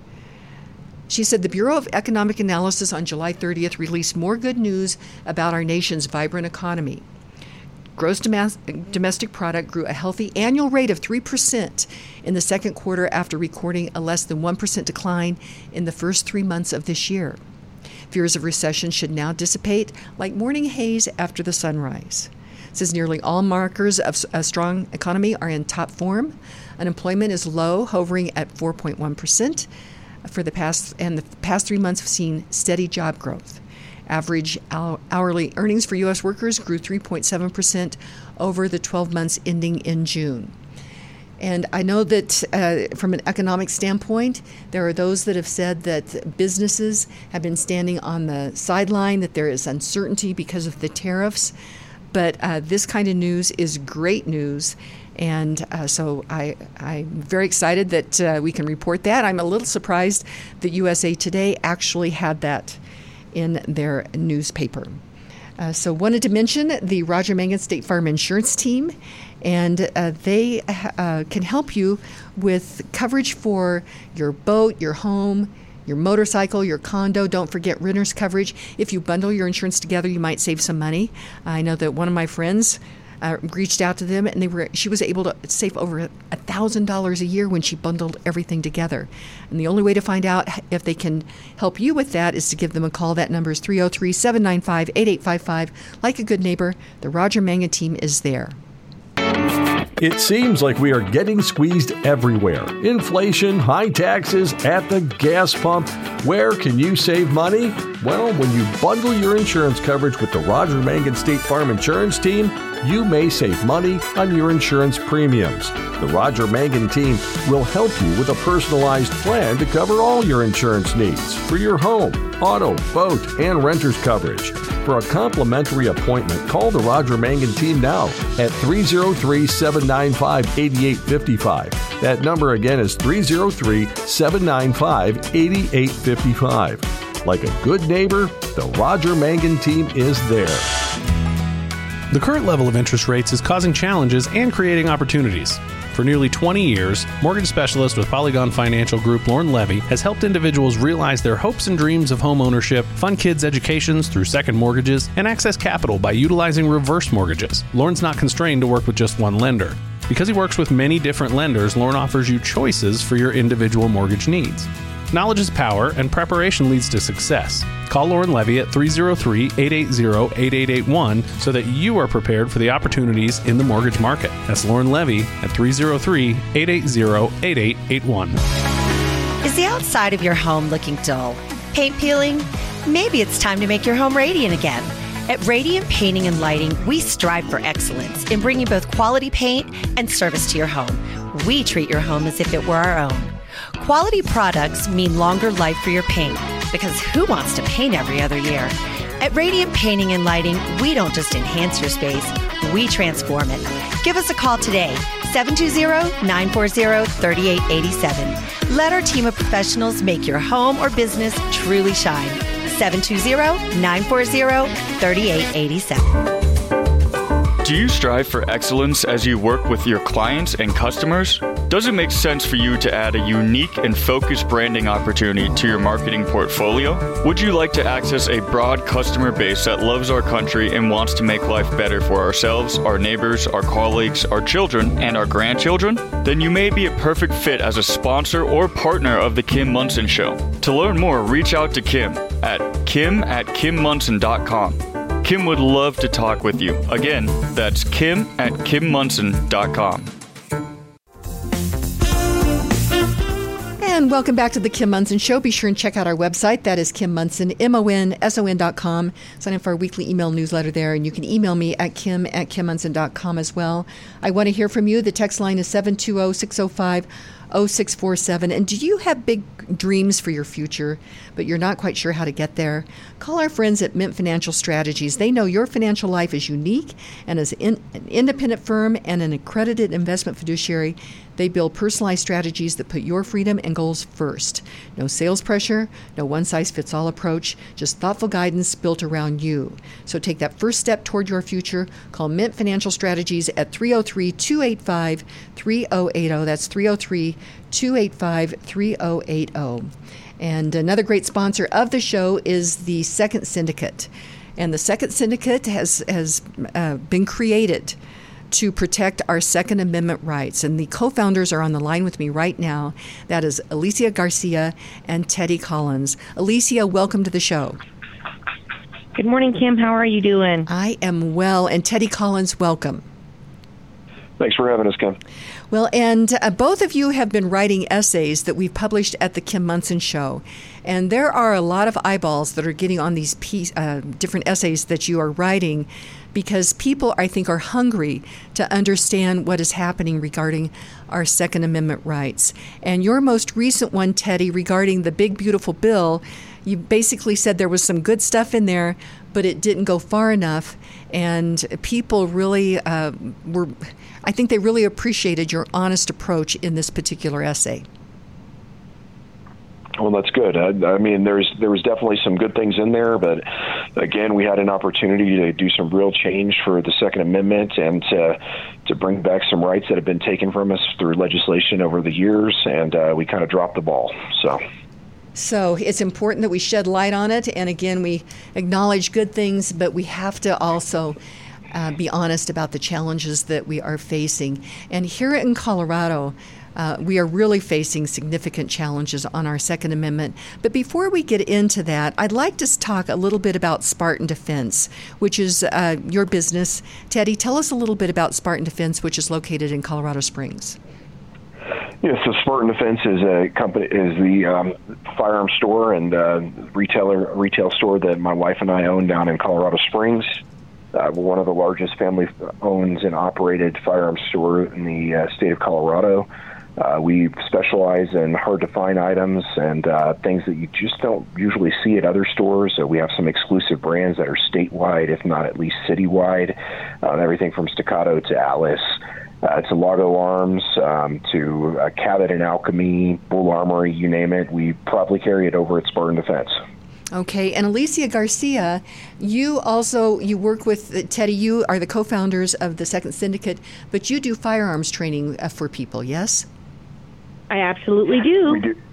She said the Bureau of Economic Analysis on July 30th released more good news about our nation's vibrant economy. Gross domestic product grew a healthy annual rate of 3% in the second quarter after recording a less than 1% decline in the first 3 months of this year. Fears of recession should now dissipate like morning haze after the sunrise. It says nearly all markers of a strong economy are in top form. Unemployment is low, hovering at 4.1%. The past 3 months have seen steady job growth. Average hourly earnings for U.S. workers grew 3.7% over the 12 months ending in June. And I know that from an economic standpoint, there are those that have said that businesses have been standing on the sideline, that there is uncertainty because of the tariffs. But this kind of news is great news. And so I'm very excited that we can report that. I'm a little surprised that USA Today actually had that in their newspaper. So wanted to mention the Roger Mangan State Farm Insurance Team. And they can help you with coverage for your boat, your home, your motorcycle, your condo. Don't forget renter's coverage. If you bundle your insurance together, you might save some money. I know that one of my friends reached out to them, and she was able to save over $1,000 a year when she bundled everything together. And the only way to find out if they can help you with that is to give them a call. That number is 303-795-8855. Like a good neighbor, the Roger Mangan team is there. It seems like we are getting squeezed everywhere. Inflation, high taxes, at the gas pump. Where can you save money? Well, when you bundle your insurance coverage with the Roger Mangan State Farm Insurance Team, you may save money on your insurance premiums. The Roger Mangan team will help you with a personalized plan to cover all your insurance needs for your home, auto, boat, and renter's coverage. For a complimentary appointment, call the Roger Mangan team now at 303-795-8855. That number again is 303-795-8855. Like a good neighbor, the Roger Mangan team is there. The current level of interest rates is causing challenges and creating opportunities. For nearly 20 years, mortgage specialist with Polygon Financial Group, Lauren Levy, has helped individuals realize their hopes and dreams of home ownership, fund kids' educations through second mortgages, and access capital by utilizing reverse mortgages. Lauren's not constrained to work with just one lender. Because he works with many different lenders, Lauren offers you choices for your individual mortgage needs. Knowledge is power, and preparation leads to success. Call Lauren Levy at 303-880-8881 so that you are prepared for the opportunities in the mortgage market. That's Lauren Levy at 303-880-8881. Is the outside of your home looking dull? Paint peeling? Maybe it's time to make your home radiant again. At Radiant Painting and Lighting, we strive for excellence in bringing both quality paint and service to your home. We treat your home as if it were our own. Quality products mean longer life for your paint, because who wants to paint every other year? At Radiant Painting and Lighting, we don't just enhance your space, we transform it. Give us a call today, 720-940-3887. Let our team of professionals make your home or business truly shine. 720-940-3887. Do you strive for excellence as you work with your clients and customers? Does it make sense for you to add a unique and focused branding opportunity to your marketing portfolio? Would you like to access a broad customer base that loves our country and wants to make life better for ourselves, our neighbors, our colleagues, our children, and our grandchildren? Then you may be a perfect fit as a sponsor or partner of The Kim Monson Show. To learn more, reach out to Kim at kim@kimmunson.com. Kim would love to talk with you. Again, that's kim@kimmunson.com. And welcome back to the Kim Monson Show. Be sure and check out our website. That is Kim Monson, MONSON.com. Sign up for our weekly email newsletter there, and you can email me at kim@kimmonson.com as well. I want to hear from you. The text line is 720-605-0647. And do you have big dreams for your future, but you're not quite sure how to get there? Call our friends at Mint Financial Strategies. They know your financial life is unique, and as an independent firm and an accredited investment fiduciary, they build personalized strategies that put your freedom and goals first. No sales pressure, no one-size-fits-all approach, just thoughtful guidance built around you. So take that first step toward your future. Call Mint Financial Strategies at 303-285-3080. That's 303-285-3080. And another great sponsor of the show is the Second Syndicate. And the Second Syndicate has been created to protect our Second Amendment rights. And the co-founders are on the line with me right now. That is Alicia Garcia and Teddy Collins. Alicia, welcome to the show. Good morning, Kim. How are you doing? I am well. And Teddy Collins, welcome. Thanks for having us, Kim. Well, and both of you have been writing essays that we've published at the Kim Monson Show. And there are a lot of eyeballs that are getting on these different essays that you are writing, because people, I think, are hungry to understand what is happening regarding our Second Amendment rights. And your most recent one, Teddy, regarding the Big Beautiful Bill, you basically said there was some good stuff in there, but it didn't go far enough. And people really I think they really appreciated your honest approach in this particular essay. Well, that's good. I mean, there was definitely some good things in there, but again, we had an opportunity to do some real change for the Second Amendment and to bring back some rights that have been taken from us through legislation over the years, and we kind of dropped the ball. So it's important that we shed light on it, and again, we acknowledge good things, but we have to also be honest about the challenges that we are facing. And here in Colorado, we are really facing significant challenges on our Second Amendment. But before we get into that, I'd like to talk a little bit about Spartan Defense, which is your business. Teddy, tell us a little bit about Spartan Defense, which is located in Colorado Springs. Yeah, so Spartan Defense is the firearm store and retail store that my wife and I own down in Colorado Springs. We're one of the largest family-owned and operated firearm store in the state of Colorado. We specialize in hard-to-find items and things that you just don't usually see at other stores. We have some exclusive brands that are statewide, if not at least citywide, everything from Staccato to Alice, to Lago Arms, to Cabot and Alchemy, Bull Armory, you name it. We probably carry it over at Spartan Defense. Okay, and Alicia Garcia, you work with Teddy. You are the co-founders of the Second Syndicate, but you do firearms training for people, yes? I absolutely do. We do.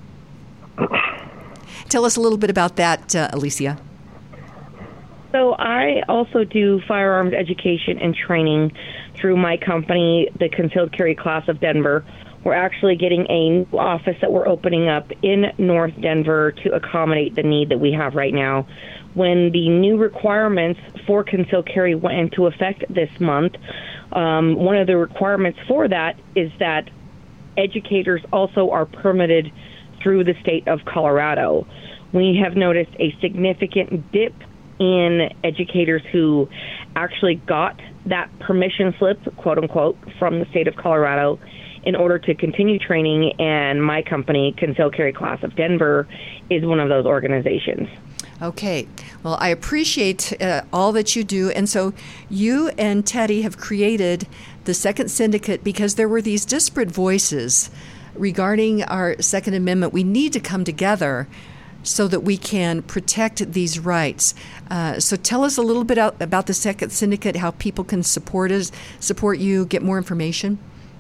Tell us a little bit about that, Alicia. So I also do firearms education and training through my company, the Concealed Carry Class of Denver. We're actually getting a new office that we're opening up in North Denver to accommodate the need that we have right now. When the new requirements for concealed carry went into effect this month, one of the requirements for that is that educators also are permitted through the state of Colorado. We have noticed a significant dip in educators who actually got that permission slip, quote unquote, from the state of Colorado in order to continue training, and my company, Concealed Carry Class of Denver, is one of those organizations. Okay. Well, I appreciate all that you do. And so you and Teddy have created the Second Syndicate because there were these disparate voices regarding our Second Amendment. We need to come together so that we can protect these rights. So tell us a little bit about the Second Syndicate, how people can support you, get more information.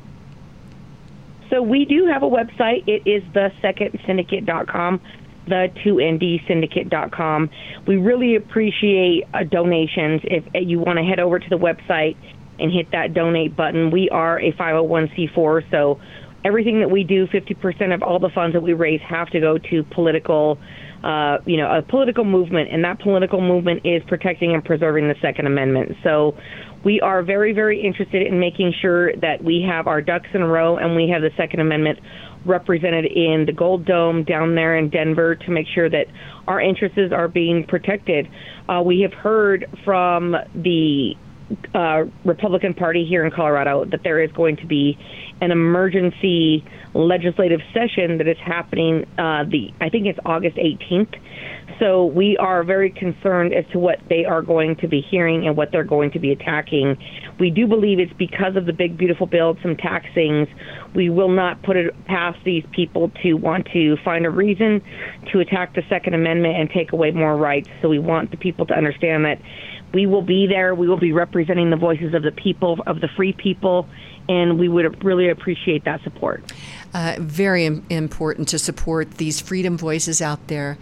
So we do have a website. It is thesecondsyndicate.com, the2ndsyndicate.com. We really appreciate donations. If you want to head over to the website and hit that donate button, we are a 501c4, so everything that we do, 50% of all the funds that we raise have to go to a political movement, and that political movement is protecting and preserving the Second Amendment. So we are very, very interested in making sure that we have our ducks in a row and we have the Second Amendment represented in the Gold Dome down there in Denver to make sure that our interests are being protected. We have heard from the Republican Party here in Colorado that there is going to be an emergency legislative session that is happening, I think it's August 18th. So we are very concerned as to what they are going to be hearing and what they're going to be attacking. We do believe it's because of the Big Beautiful Bill, some tax things. We will not put it past these people to want to find a reason to attack the Second Amendment and take away more rights. So we want the people to understand that we will be there. We will be representing the voices of the people, of the free people, and we would really appreciate that support. Very important to support these freedom voices out there.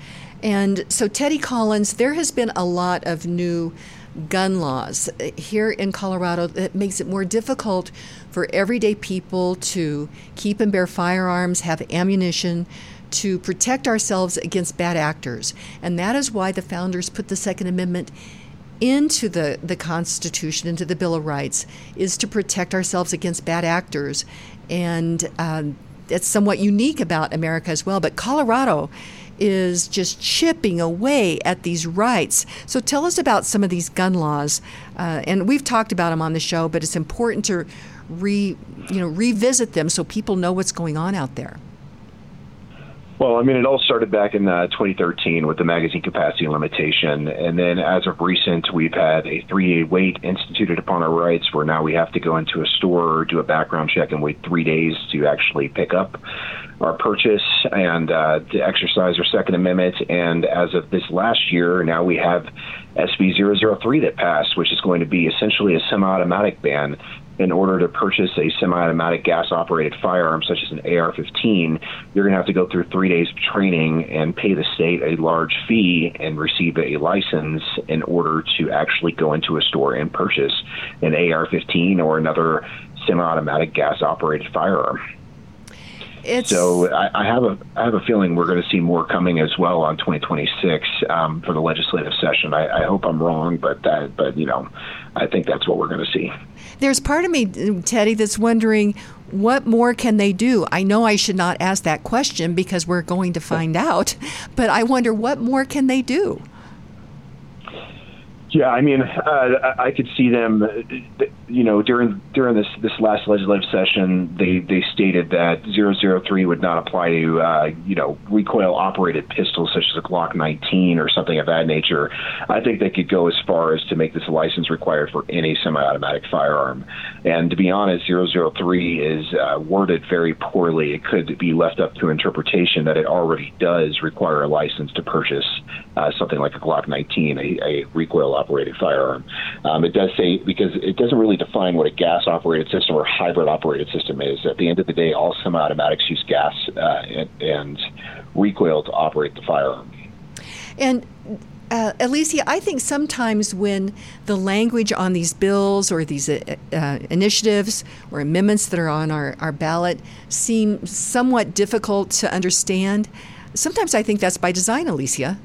And so, Teddy Collins, there has been a lot of new gun laws here in Colorado that makes it more difficult for everyday people to keep and bear firearms, have ammunition, to protect ourselves against bad actors. And that is why the founders put the Second Amendment into the Constitution, into the Bill of Rights, is to protect ourselves against bad actors. And it's somewhat unique about America as well. But Colorado is just chipping away at these rights. So tell us about some of these gun laws. And we've talked about them on the show, but it's important to revisit them so people know what's going on out there. Well, I mean, it all started back in 2013 with the magazine capacity limitation. And then as of recent, we've had a 3-day wait instituted upon our rights where now we have to go into a store, do a background check, and wait 3 days to actually pick up our purchase and to exercise our Second Amendment. And as of this last year, now we have SB 003 that passed, which is going to be essentially a semi-automatic ban. In order to purchase a semi-automatic gas-operated firearm, such as an AR-15, you're going to have to go through 3 days of training and pay the state a large fee and receive a license in order to actually go into a store and purchase an AR-15 or another semi-automatic gas-operated firearm. So I have a feeling we're going to see more coming as well on 2026 for the legislative session. I hope I'm wrong, but I think that's what we're going to see. There's part of me, Teddy, that's wondering what more can they do? I know I should not ask that question because we're going to find out, but I wonder what more can they do? Yeah, I mean, I could see them, during this last legislative session, they stated that 003 would not apply to, recoil-operated pistols such as a Glock 19 or something of that nature. I think they could go as far as to make this license required for any semi-automatic firearm. And to be honest, 003 is worded very poorly. It could be left up to interpretation that it already does require a license to purchase something like a Glock 19, a recoil-operated firearm. It does say, because it doesn't really define what a gas-operated system or hybrid-operated system is. At the end of the day, all semi-automatics use gas and recoil to operate the firearm. And Alicia, I think sometimes when the language on these bills or these initiatives or amendments that are on our ballot seem somewhat difficult to understand, sometimes I think that's by design, Alicia.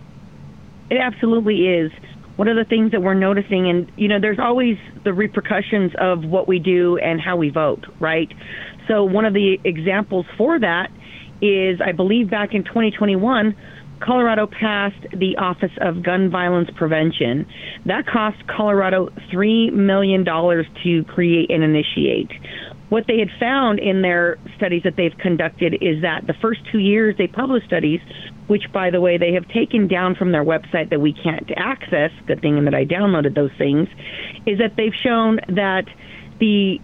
It absolutely is. One of the things that we're noticing, and, there's always the repercussions of what we do and how we vote, right? So one of the examples for that is, I believe back in 2021, Colorado passed the Office of Gun Violence Prevention. That cost Colorado $3 million to create and initiate. What they had found in their studies that they've conducted is that the first 2 years they published studies, which, by the way, they have taken down from their website that we can't access, good thing that I downloaded those things, is that they've shown that the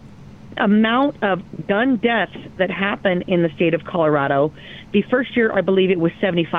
amount of gun deaths that happen in the state of Colorado, the first year, I believe it was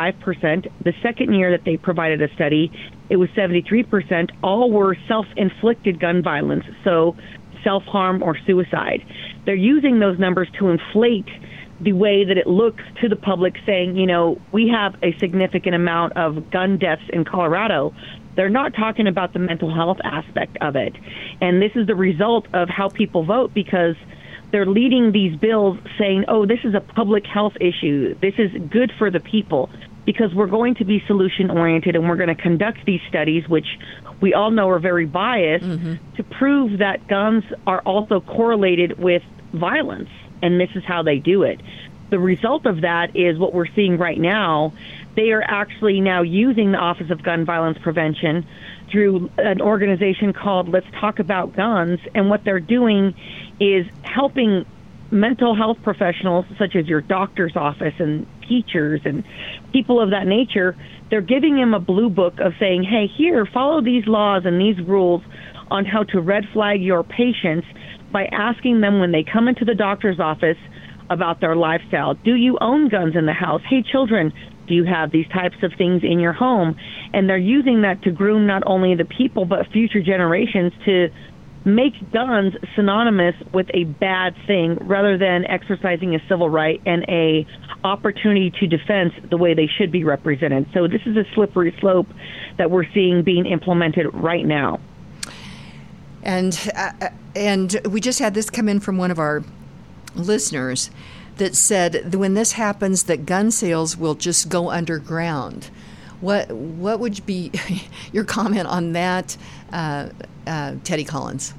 75%. The second year that they provided a study, it was 73%. All were self-inflicted gun violence, so self-harm or suicide. They're using those numbers to inflate the way that it looks to the public, saying, we have a significant amount of gun deaths in Colorado. They're not talking about the mental health aspect of it. And this is the result of how people vote, because they're leading these bills saying, this is a public health issue. This is good for the people, because we're going to be solution-oriented and we're going to conduct these studies, which we all know are very biased, to prove that guns are also correlated with violence. And this is how they do it. The result of that is what we're seeing right now. They are actually now using the Office of Gun Violence Prevention through an organization called Let's Talk About Guns. And what they're doing is helping mental health professionals, such as your doctor's office and teachers and people of that nature. They're giving them a blue book of saying, hey, here, follow these laws and these rules on how to red flag your patients, by asking them when they come into the doctor's office about their lifestyle. Do you own guns in the house? Hey, children, do you have these types of things in your home? And they're using that to groom not only the people but future generations to makes guns synonymous with a bad thing rather than exercising a civil right and a opportunity to defense the way they should be represented. So this is a slippery slope that we're seeing being implemented right now. And we just had this come in from one of our listeners that said that when this happens, that gun sales will just go underground. What would be your comment on that, Teddy Collins?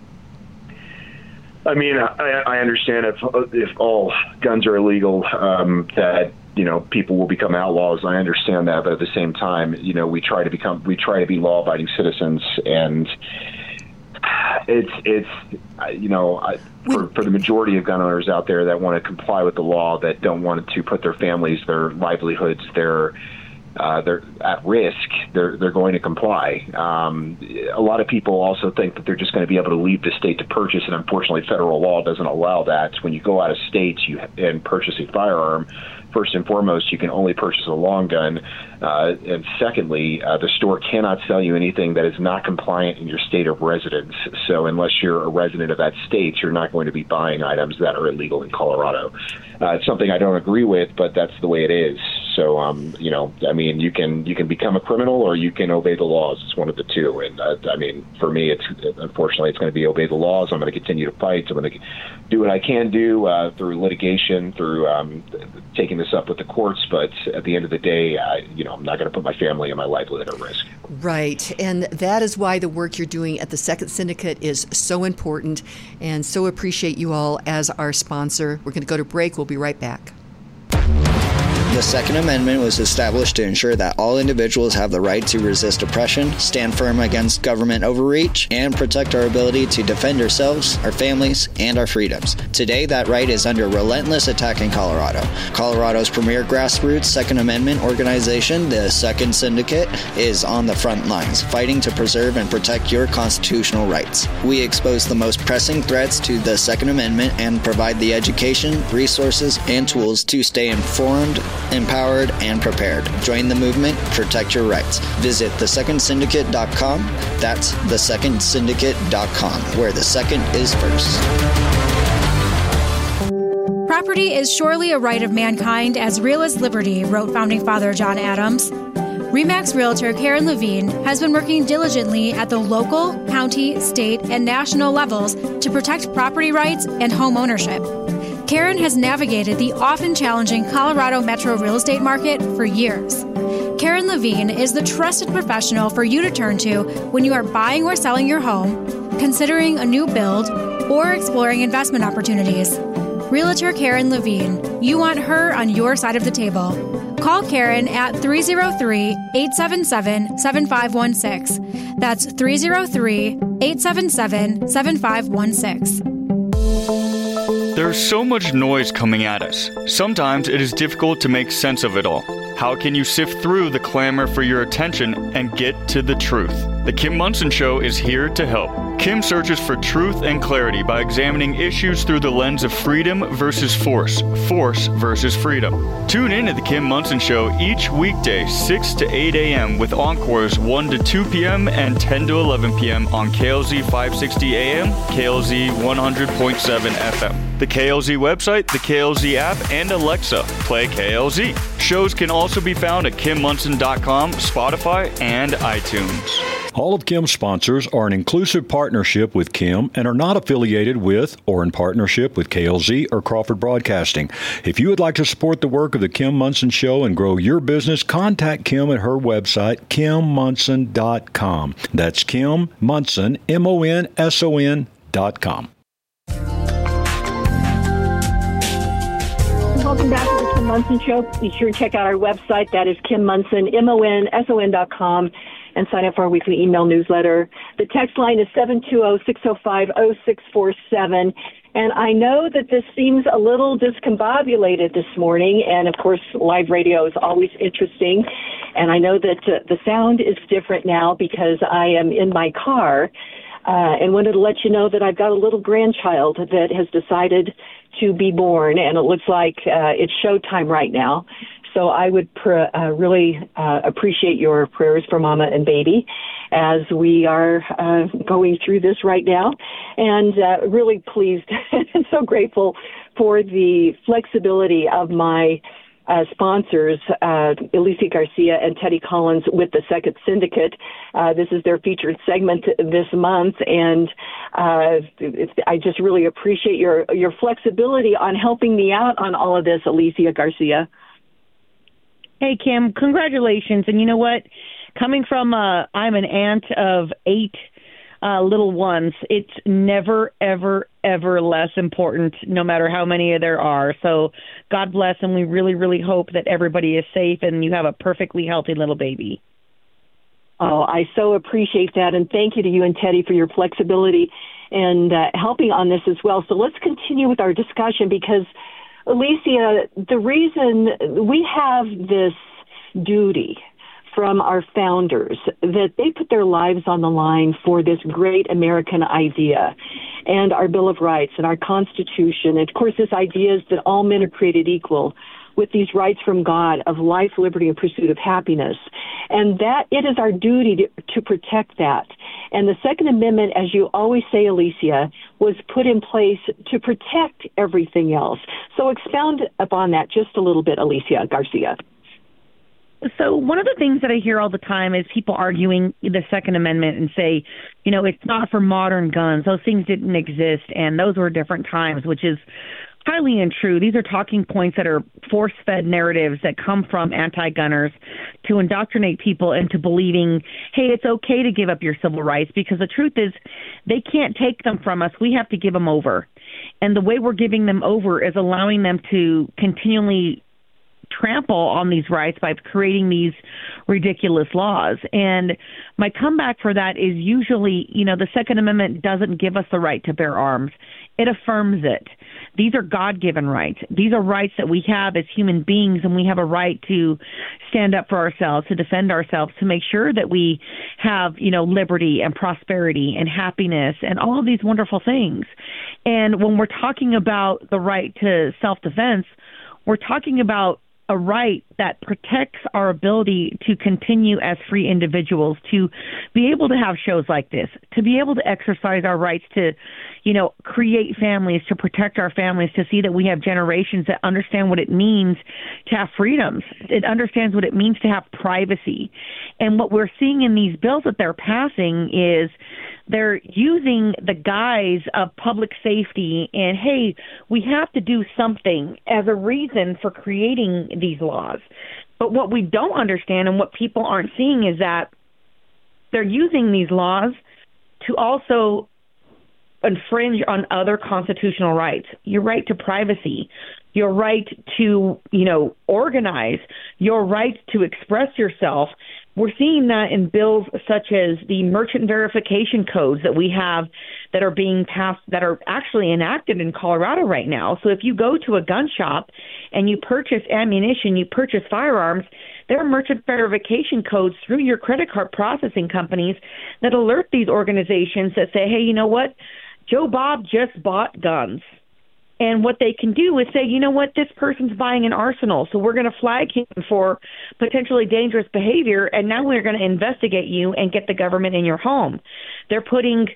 I mean, I understand if all guns are illegal, that people will become outlaws. I understand that, but at the same time, we try to be law-abiding citizens, and it's for the majority of gun owners out there that want to comply with the law, that don't want to put their families, their livelihoods, they're at risk, they're going to comply. A lot of people also think that they're just going to be able to leave the state to purchase, and unfortunately federal law doesn't allow that. When you go out of state and purchase a firearm, first and foremost, you can only purchase a long gun. And secondly, the store cannot sell you anything that is not compliant in your state of residence. So unless you're a resident of that state, you're not going to be buying items that are illegal in Colorado. It's something I don't agree with, but that's the way it is. So, you can become a criminal or you can obey the laws. It's one of the two. And for me, unfortunately, it's going to be obey the laws. I'm going to continue to fight. I'm going to do what I can do through litigation, through taking this up with the courts. But at the end of the day, I'm not going to put my family and my livelihood at risk. Right. And that is why the work you're doing at the Second Syndicate is so important, and so appreciate you all as our sponsor. We're going to go to break. We'll be right back. The Second Amendment was established to ensure that all individuals have the right to resist oppression, stand firm against government overreach, and protect our ability to defend ourselves, our families, and our freedoms. Today, that right is under relentless attack in Colorado. Colorado's premier grassroots Second Amendment organization, the Second Syndicate, is on the front lines, fighting to preserve and protect your constitutional rights. We expose the most pressing threats to the Second Amendment and provide the education, resources, and tools to stay informed, empowered, and prepared. Join the movement, protect your rights. Visit thesecondsyndicate.com. That's thesecondsyndicate.com, where the second is first. Property is surely a right of mankind, as real as liberty, wrote Founding Father John Adams. RE/MAX Realtor Karen Levine has been working diligently at the local, county, state, and national levels to protect property rights and home ownership. Karen has navigated the often challenging Colorado metro real estate market for years. Karen Levine is the trusted professional for you to turn to when you are buying or selling your home, considering a new build, or exploring investment opportunities. Realtor Karen Levine, you want her on your side of the table. Call Karen at 303-877-7516. That's 303-877-7516. There's so much noise coming at us. Sometimes it is difficult to make sense of it all. How can you sift through the clamor for your attention and get to the truth? The Kim Monson Show is here to help. Kim searches for truth and clarity by examining issues through the lens of freedom versus force, force versus freedom. Tune in to The Kim Monson Show each weekday, 6 to 8 a.m. with encores 1 to 2 p.m. and 10 to 11 p.m. on KLZ 560 AM, KLZ 100.7 FM. The KLZ website, the KLZ app, and Alexa. Play KLZ. Shows can also be found at KimMunson.com, Spotify, and iTunes. All of Kim's sponsors are an inclusive partnership with Kim and are not affiliated with or in partnership with KLZ or Crawford Broadcasting. If you would like to support the work of the Kim Monson Show and grow your business, contact Kim at her website, KimMunson.com. That's Kim Monson, MONSON.com. Welcome back to the Kim Monson Show. Be sure to check out our website. That is Kim Monson, MONSON.com, and sign up for our weekly email newsletter. The text line is 720-605-0647. And I know that this seems a little discombobulated this morning, and of course, live radio is always interesting. And I know that the sound is different now because I am in my car, and wanted to let you know that I've got a little grandchild that has decided to be born, and it looks like it's showtime right now. So I would really appreciate your prayers for Mama and baby as we are going through this right now. And really pleased and so grateful for the flexibility of my sponsors, Alicia Garcia and Teddy Collins with the Second Syndicate. This is their featured segment this month, and I just really appreciate your flexibility on helping me out on all of this, Alicia Garcia. Hey, Kim, congratulations. And you know what? Coming from, I'm an aunt of 8 little ones, it's never, ever, ever less important, no matter how many there are. So God bless, and we really, really hope that everybody is safe and you have a perfectly healthy little baby. Oh, I so appreciate that, and thank you to you and Teddy for your flexibility and helping on this as well. So let's continue with our discussion because, Alicia, the reason we have this duty from our founders that they put their lives on the line for this great American idea and our Bill of Rights and our Constitution. And of course, this idea is that all men are created equal with these rights from God of life, liberty, and pursuit of happiness. And that it is our duty to protect that. And the Second Amendment, as you always say, Alicia, was put in place to protect everything else. So expound upon that just a little bit, Alicia Garcia. So one of the things that I hear all the time is people arguing the Second Amendment and say, you know, it's not for modern guns. Those things didn't exist, and those were different times, which is highly untrue. These are talking points that are force-fed narratives that come from anti-gunners to indoctrinate people into believing, hey, it's okay to give up your civil rights, because the truth is they can't take them from us. We have to give them over. And the way we're giving them over is allowing them to continually trample on these rights by creating these ridiculous laws. And my comeback for that is usually, you know, the Second Amendment doesn't give us the right to bear arms. It affirms it. These are God-given rights. These are rights that we have as human beings, and we have a right to stand up for ourselves, to defend ourselves, to make sure that we have, you know, liberty and prosperity and happiness and all of these wonderful things. And when we're talking about the right to self-defense, we're talking about a right that protects our ability to continue as free individuals, to be able to have shows like this, to be able to exercise our rights to, you know, create families, to protect our families, to see that we have generations that understand what it means to have freedoms. It understands what it means to have privacy. And what we're seeing in these bills that they're passing is they're using the guise of public safety and, hey, we have to do something as a reason for creating these laws. But what we don't understand and what people aren't seeing is that they're using these laws to also infringe on other constitutional rights. Your right to privacy, your right to, you know, organize, your right to express yourself. We're seeing that in bills such as the merchant verification codes that we have that are being passed, that are actually enacted in Colorado right now. So if you go to a gun shop and you purchase ammunition, you purchase firearms, there are merchant verification codes through your credit card processing companies that alert these organizations that say, hey, you know what? Joe Bob just bought guns. And what they can do is say, you know what, this person's buying an arsenal, so we're going to flag him for potentially dangerous behavior, and now we're going to investigate you and get the government in your home. They're putting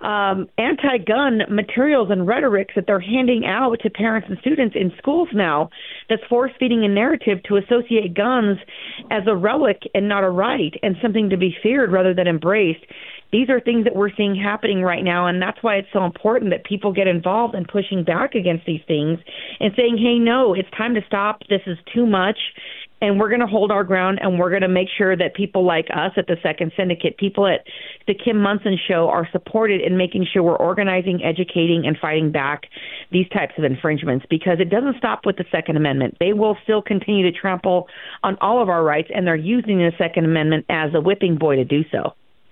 anti-gun materials and rhetorics that they're handing out to parents and students in schools now that's force-feeding a narrative to associate guns as a relic and not a right, and something to be feared rather than embraced. These are things that we're seeing happening right now, and that's why it's so important that people get involved in pushing back against these things and saying, hey, no, it's time to stop. This is too much, and we're going to hold our ground, and we're going to make sure that people like us at the Second Syndicate, people at the Kim Monson Show, are supported in making sure we're organizing, educating, and fighting back these types of infringements, because it doesn't stop with the Second Amendment. They will still continue to trample on all of our rights, and they're using the Second Amendment as a whipping boy to do so.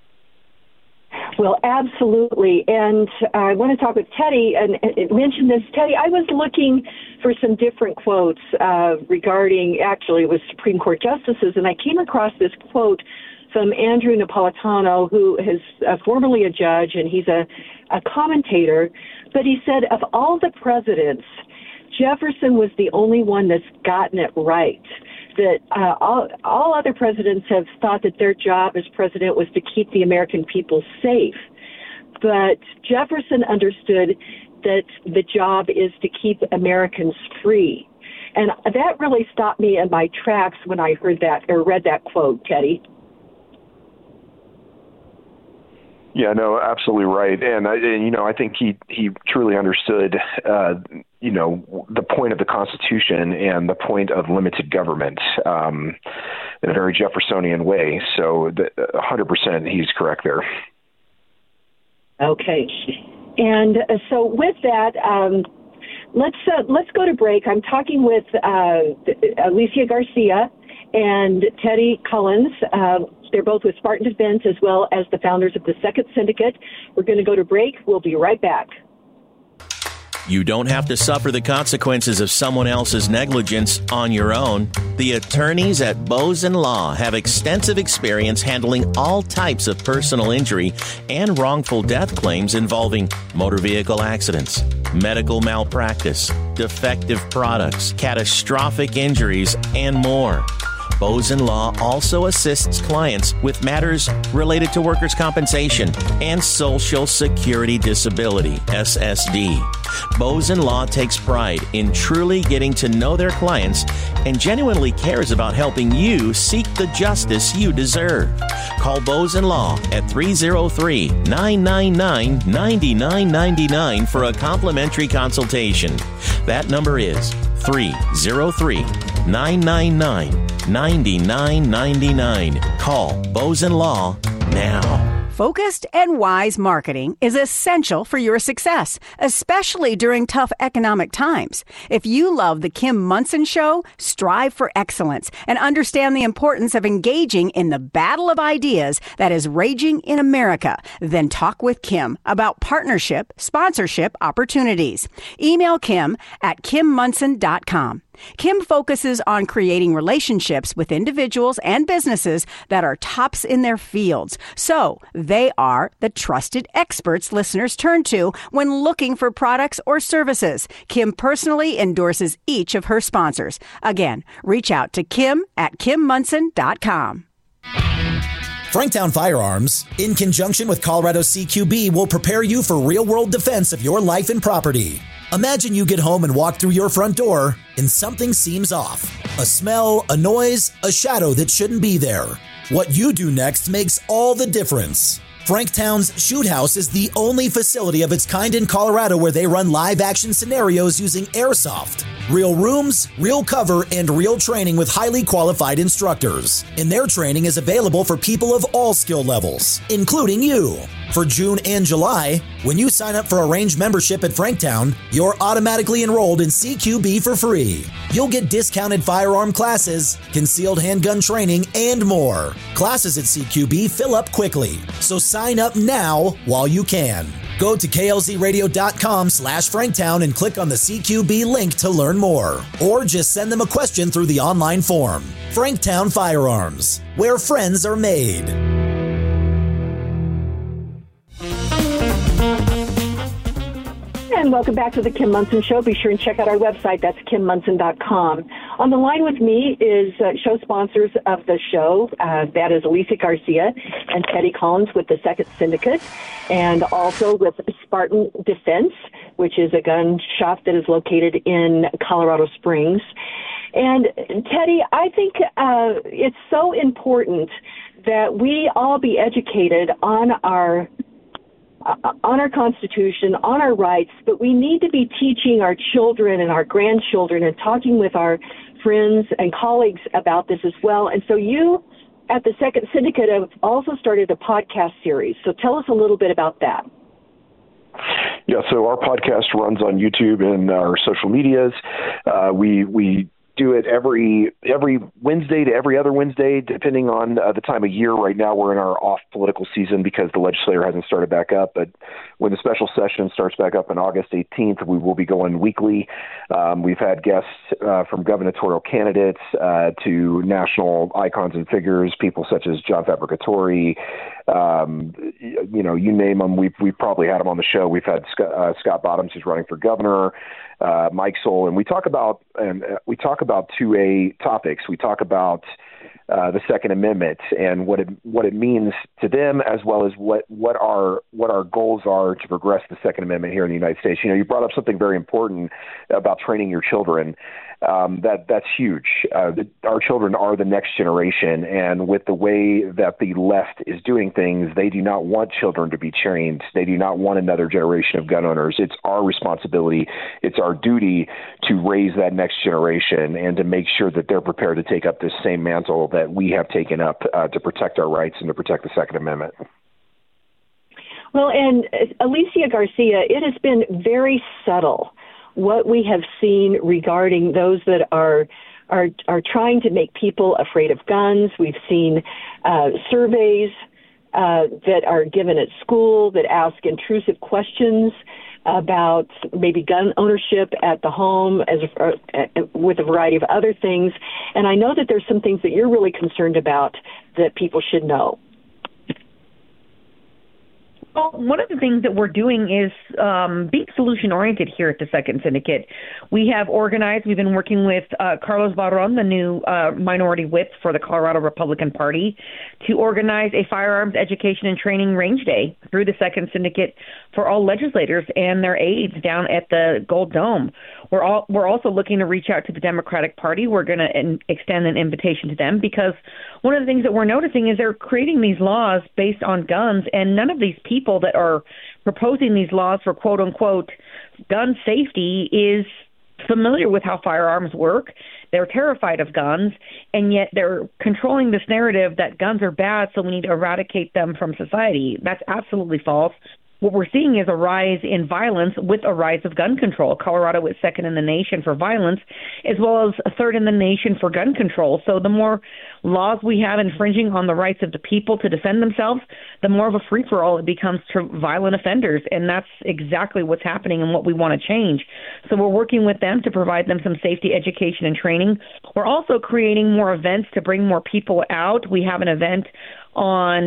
Well, absolutely. And I want to talk with Teddy and mention this. Teddy, I was looking for some different quotes regarding, actually, it was Supreme Court justices, and I came across this quote from Andrew Napolitano, who is formerly a judge, and he's a commentator. But he said, of all the presidents, Jefferson was the only one that's gotten it right. that all other presidents have thought that their job as president was to keep the American people safe. But Jefferson understood that the job is to keep Americans free. And that really stopped me in my tracks when I heard that or read that quote, Teddy. Yeah, no, absolutely right. And I think he truly understood, the point of the Constitution and the point of limited government in a very Jeffersonian way. So 100% he's correct there. Okay. And so with that, let's go to break. I'm talking with Alicia Garcia and Teddy Collins. They're both with Spartan Defense as well as the founders of the Second Syndicate. We're going to go to break. We'll be right back. You don't have to suffer the consequences of someone else's negligence on your own. The attorneys at Bozen Law have extensive experience handling all types of personal injury and wrongful death claims involving motor vehicle accidents, medical malpractice, defective products, catastrophic injuries, and more. Bozen Law also assists clients with matters related to workers' compensation and Social Security Disability, SSD. Bozen Law takes pride in truly getting to know their clients and genuinely cares about helping you seek the justice you deserve. Call Bozen Law at 303-999-9999 for a complimentary consultation. That number is 303-999-9999. Call Bozen Law now. Focused and wise marketing is essential for your success, especially during tough economic times. If you love The Kim Monson Show, strive for excellence and understand the importance of engaging in the battle of ideas that is raging in America, then talk with Kim about partnership, sponsorship opportunities. Email Kim at kimmonson.com. Kim focuses on creating relationships with individuals and businesses that are tops in their fields. So they are the trusted experts listeners turn to when looking for products or services. Kim personally endorses each of her sponsors. Again, reach out to Kim at kimmonson.com. Franktown Firearms, in conjunction with Colorado CQB, will prepare you for real-world defense of your life and property. Imagine you get home and walk through your front door and something seems off. A smell, a noise, a shadow that shouldn't be there. What you do next makes all the difference. Franktown's Shoot House is the only facility of its kind in Colorado where they run live-action scenarios using airsoft. Real rooms, real cover, and real training with highly qualified instructors. And their training is available for people of all skill levels, including you. For June and July, when you sign up for a range membership at Franktown, you're automatically enrolled in CQB for free. You'll get discounted firearm classes, concealed handgun training, and more. Classes at CQB fill up quickly, so sign up now while you can. Go to klzradio.com/Franktown and click on the CQB link to learn more. Or just send them a question through the online form. Franktown Firearms, where friends are made. And welcome back to the Kim Monson Show. Be sure and check out our website. That's kimmonson.com. On the line with me is show sponsors of the show. That is Alicia Garcia and Teddy Collins with the Second Syndicate, and also with Spartan Defense, which is a gun shop that is located in Colorado Springs. And Teddy, I think it's so important that we all be educated on our Constitution, on our rights, but we need to be teaching our children and our grandchildren and talking with our friends and colleagues about this as well. And so you at the Second Syndicate have also started a podcast series. So tell us a little bit about that. Yeah, so our podcast runs on YouTube and our social medias. We do it every Wednesday to every other Wednesday, depending on the time of year. Right now, we're in our off political season because the legislature hasn't started back up. But when the special session starts back up on August 18th, we will be going weekly. We've had guests from gubernatorial candidates to national icons and figures, people such as John Fabricatore, You name them. We've probably had them on the show. We've had Scott Bottoms, who's running for governor, Mike Soul, and we talk about 2A topics. We talk about the Second Amendment and what it means to them, as well as what our goals are to progress the Second Amendment here in the United States. You brought up something very important about training your children. That's huge. Our children are the next generation, and with the way that the left is doing things, they do not want children to be trained. They do not want another generation of gun owners. It's our responsibility. It's our duty to raise that next generation and to make sure that they're prepared to take up this same mantle that we have taken up to protect our rights and to protect the Second Amendment. Well, and Alicia Garcia, it has been very subtle what we have seen regarding those that are trying to make people afraid of guns. We've seen surveys that are given at school that ask intrusive questions about maybe gun ownership at the home with a variety of other things. And I know that there's some things that you're really concerned about that people should know. Well, one of the things that we're doing is being solution-oriented here at the Second Syndicate. We have organized, we've been working with Carlos Barron, the new minority whip for the Colorado Republican Party, to organize a firearms education and training range day through the Second Syndicate for all legislators and their aides down at the Gold Dome. We're also looking to reach out to the Democratic Party. We're going to extend an invitation to them because one of the things that we're noticing is they're creating these laws based on guns, and none of these people that are proposing these laws for quote-unquote gun safety is familiar with how firearms work. They're terrified of guns, and yet they're controlling this narrative that guns are bad, so we need to eradicate them from society. That's absolutely false. What we're seeing is a rise in violence with a rise of gun control. Colorado is second in the nation for violence, as well as third in the nation for gun control. So the more laws we have infringing on the rights of the people to defend themselves, the more of a free-for-all it becomes to violent offenders. And that's exactly what's happening and what we want to change. So we're working with them to provide them some safety education and training. We're also creating more events to bring more people out. We have an event on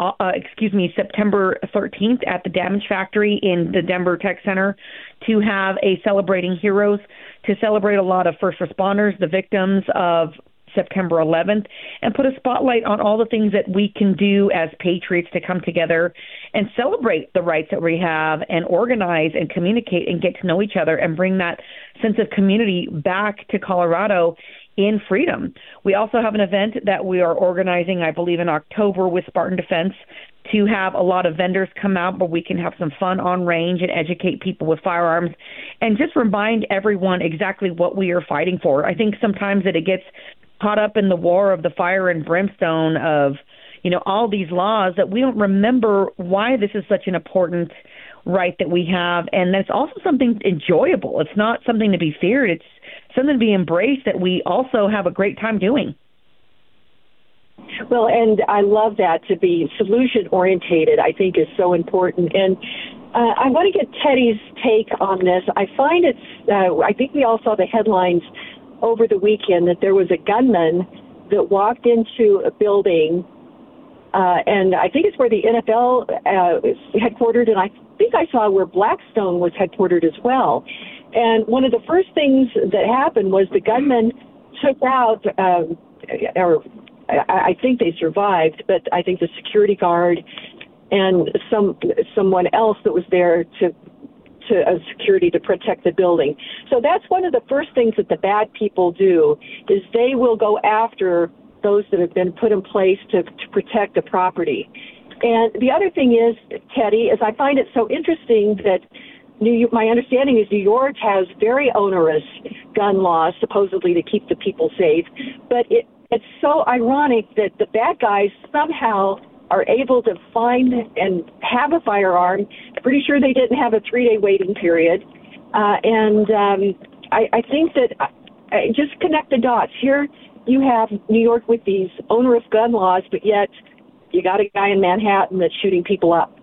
September 13th at the Damage Factory in the Denver Tech Center to have a Celebrating Heroes, to celebrate a lot of first responders, the victims of September 11th, and put a spotlight on all the things that we can do as patriots to come together and celebrate the rights that we have and organize and communicate and get to know each other and bring that sense of community back to Colorado in freedom. We also have an event that we are organizing, I believe, in October with Spartan Defense to have a lot of vendors come out, but we can have some fun on range and educate people with firearms and just remind everyone exactly what we are fighting for. I think sometimes that it gets caught up in the war of the fire and brimstone of, all these laws that we don't remember why this is such an important right that we have, and that's also something enjoyable. It's not something to be feared. It's something to be embraced that we also have a great time doing. Well, and I love that. To be solution-orientated, I think, is so important. And I want to get Teddy's take on this. I find I think we all saw the headlines over the weekend that there was a gunman that walked into a building, and I think it's where the NFL is headquartered, and I think I saw where Blackstone was headquartered as well. And one of the first things that happened was the gunman took out, I think they survived, but I think the security guard and someone else that was there to security to protect the building. So that's one of the first things that the bad people do, is they will go after those that have been put in place to protect the property. And the other thing is, Teddy, is I find it so interesting that my understanding is New York has very onerous gun laws, supposedly to keep the people safe. But it's so ironic that the bad guys somehow are able to find and have a firearm. Pretty sure they didn't have a 3-day waiting period. I think that just connect the dots. Here you have New York with these onerous gun laws, but yet you got a guy in Manhattan that's shooting people up.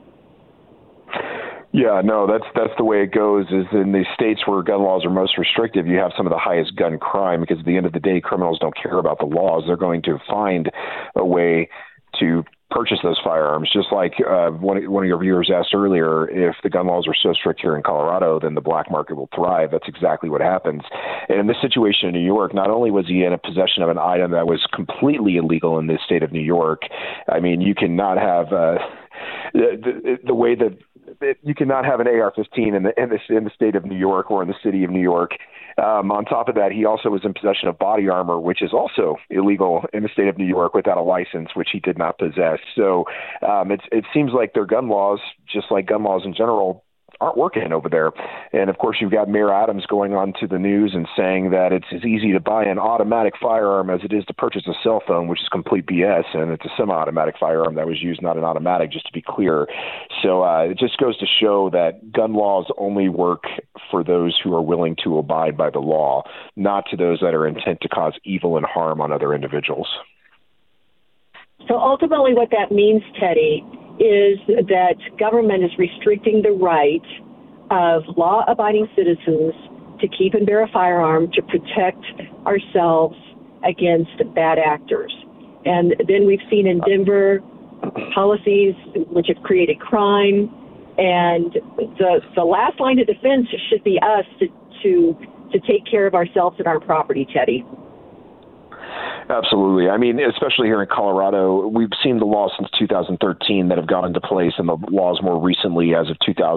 Yeah, no, that's the way it goes. Is in the states where gun laws are most restrictive, you have some of the highest gun crime, because at the end of the day, criminals don't care about the laws. They're going to find a way to purchase those firearms. Just like one of your viewers asked earlier, if the gun laws are so strict here in Colorado, then the black market will thrive. That's exactly what happens. And in this situation in New York, not only was he in a possession of an item that was completely illegal in the state of New York, I mean, you cannot have the way that you cannot have an AR-15 in the state of New York or in the city of New York. On top of that, he also was in possession of body armor, which is also illegal in the state of New York without a license, which he did not possess. So it seems like their gun laws, just like gun laws in general, aren't working over there. And of course, you've got Mayor Adams going on to the news and saying that it's as easy to buy an automatic firearm as it is to purchase a cell phone, which is complete BS. And it's a semi-automatic firearm that was used, not an automatic, just to be clear. So it just goes to show that gun laws only work for those who are willing to abide by the law, not to those that are intent to cause evil and harm on other individuals. So ultimately what that means, Teddy, is that government is restricting the right of law-abiding citizens to keep and bear a firearm to protect ourselves against bad actors. And then we've seen in Denver policies which have created crime, and the last line of defense should be us to take care of ourselves and our property, Teddy. Absolutely. I mean, especially here in Colorado, we've seen the laws since 2013 that have gone into place, and the laws more recently as of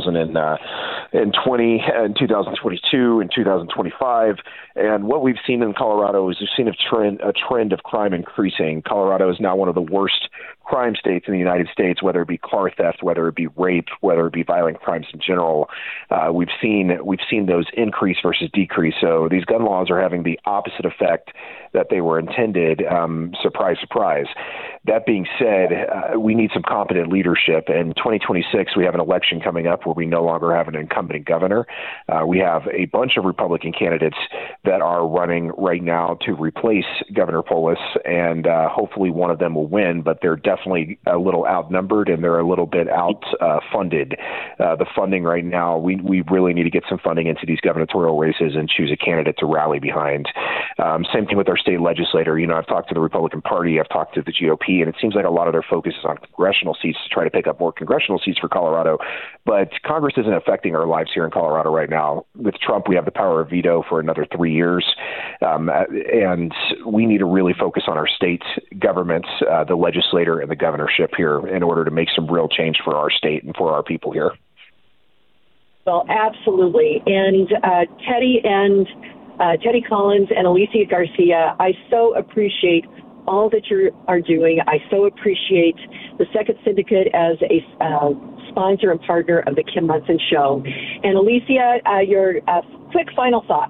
2020 and 2022 and 2025. And what we've seen in Colorado is we've seen a trend of crime increasing. Colorado is now one of the worst crime states in the United States, whether it be car theft, whether it be rape, whether it be violent crimes in general. We've seen those increase versus decrease. So these gun laws are having the opposite effect that they were intended. Surprise, surprise. That being said, we need some competent leadership. In 2026, we have an election coming up where we no longer have an incumbent governor. We have a bunch of Republican candidates that are running right now to replace Governor Polis, and hopefully one of them will win, but they're definitely a little outnumbered and they're a little bit funded. The funding right now, we really need to get some funding into these gubernatorial races and choose a candidate to rally behind. Same thing with our state legislator. You know, I've talked to the Republican Party, I've talked to the GOP, and it seems like a lot of their focus is on congressional seats to try to pick up more congressional seats for Colorado. But Congress isn't affecting our lives here in Colorado right now. With Trump, we have the power of veto for another 3 years. And we need to really focus on our state governments, the legislator and the governorship here in order to make some real change for our state and for our people here. Well, absolutely. And Teddy Collins and Alicia Garcia, I so appreciate all that you are doing. I so appreciate the Second Syndicate as a sponsor and partner of the Kim Monson Show. And Alicia, your quick final thought.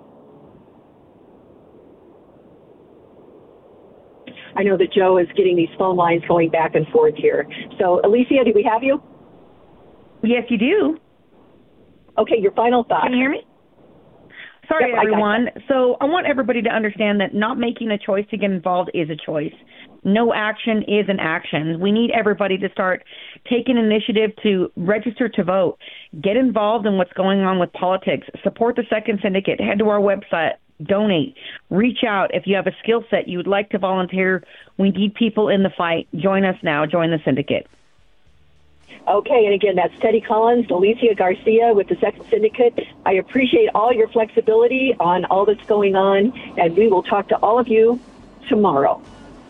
I know that Joe is getting these phone lines going back and forth here. So, Alicia, do we have you? Yes, you do. Okay, your final thought. Can you hear me? Sorry, Yep, everyone. So I want everybody to understand that not making a choice to get involved is a choice. No action is an action. We need everybody to start taking initiative to register to vote, get involved in what's going on with politics, support the Second Syndicate, head to our website, donate, reach out. If you have a skill set you would like to volunteer, we need people in the fight. Join us now. Join the Syndicate. Okay, and again, that's Teddy Collins, Alicia Garcia with the Second Syndicate. I appreciate all your flexibility on all that's going on, and we will talk to all of you tomorrow.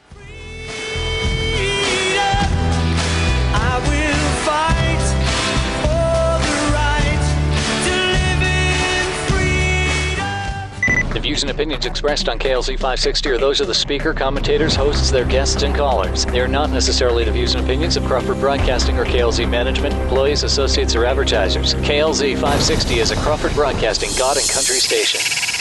I will fight for the right to live in freedom. The views and opinions expressed on KLZ 560 are those of the speaker, commentators, hosts, their guests, and callers. They are not necessarily the views and opinions of Crawford Broadcasting or KLZ management, employees, associates, or advertisers. KLZ 560 is a Crawford Broadcasting God and Country station.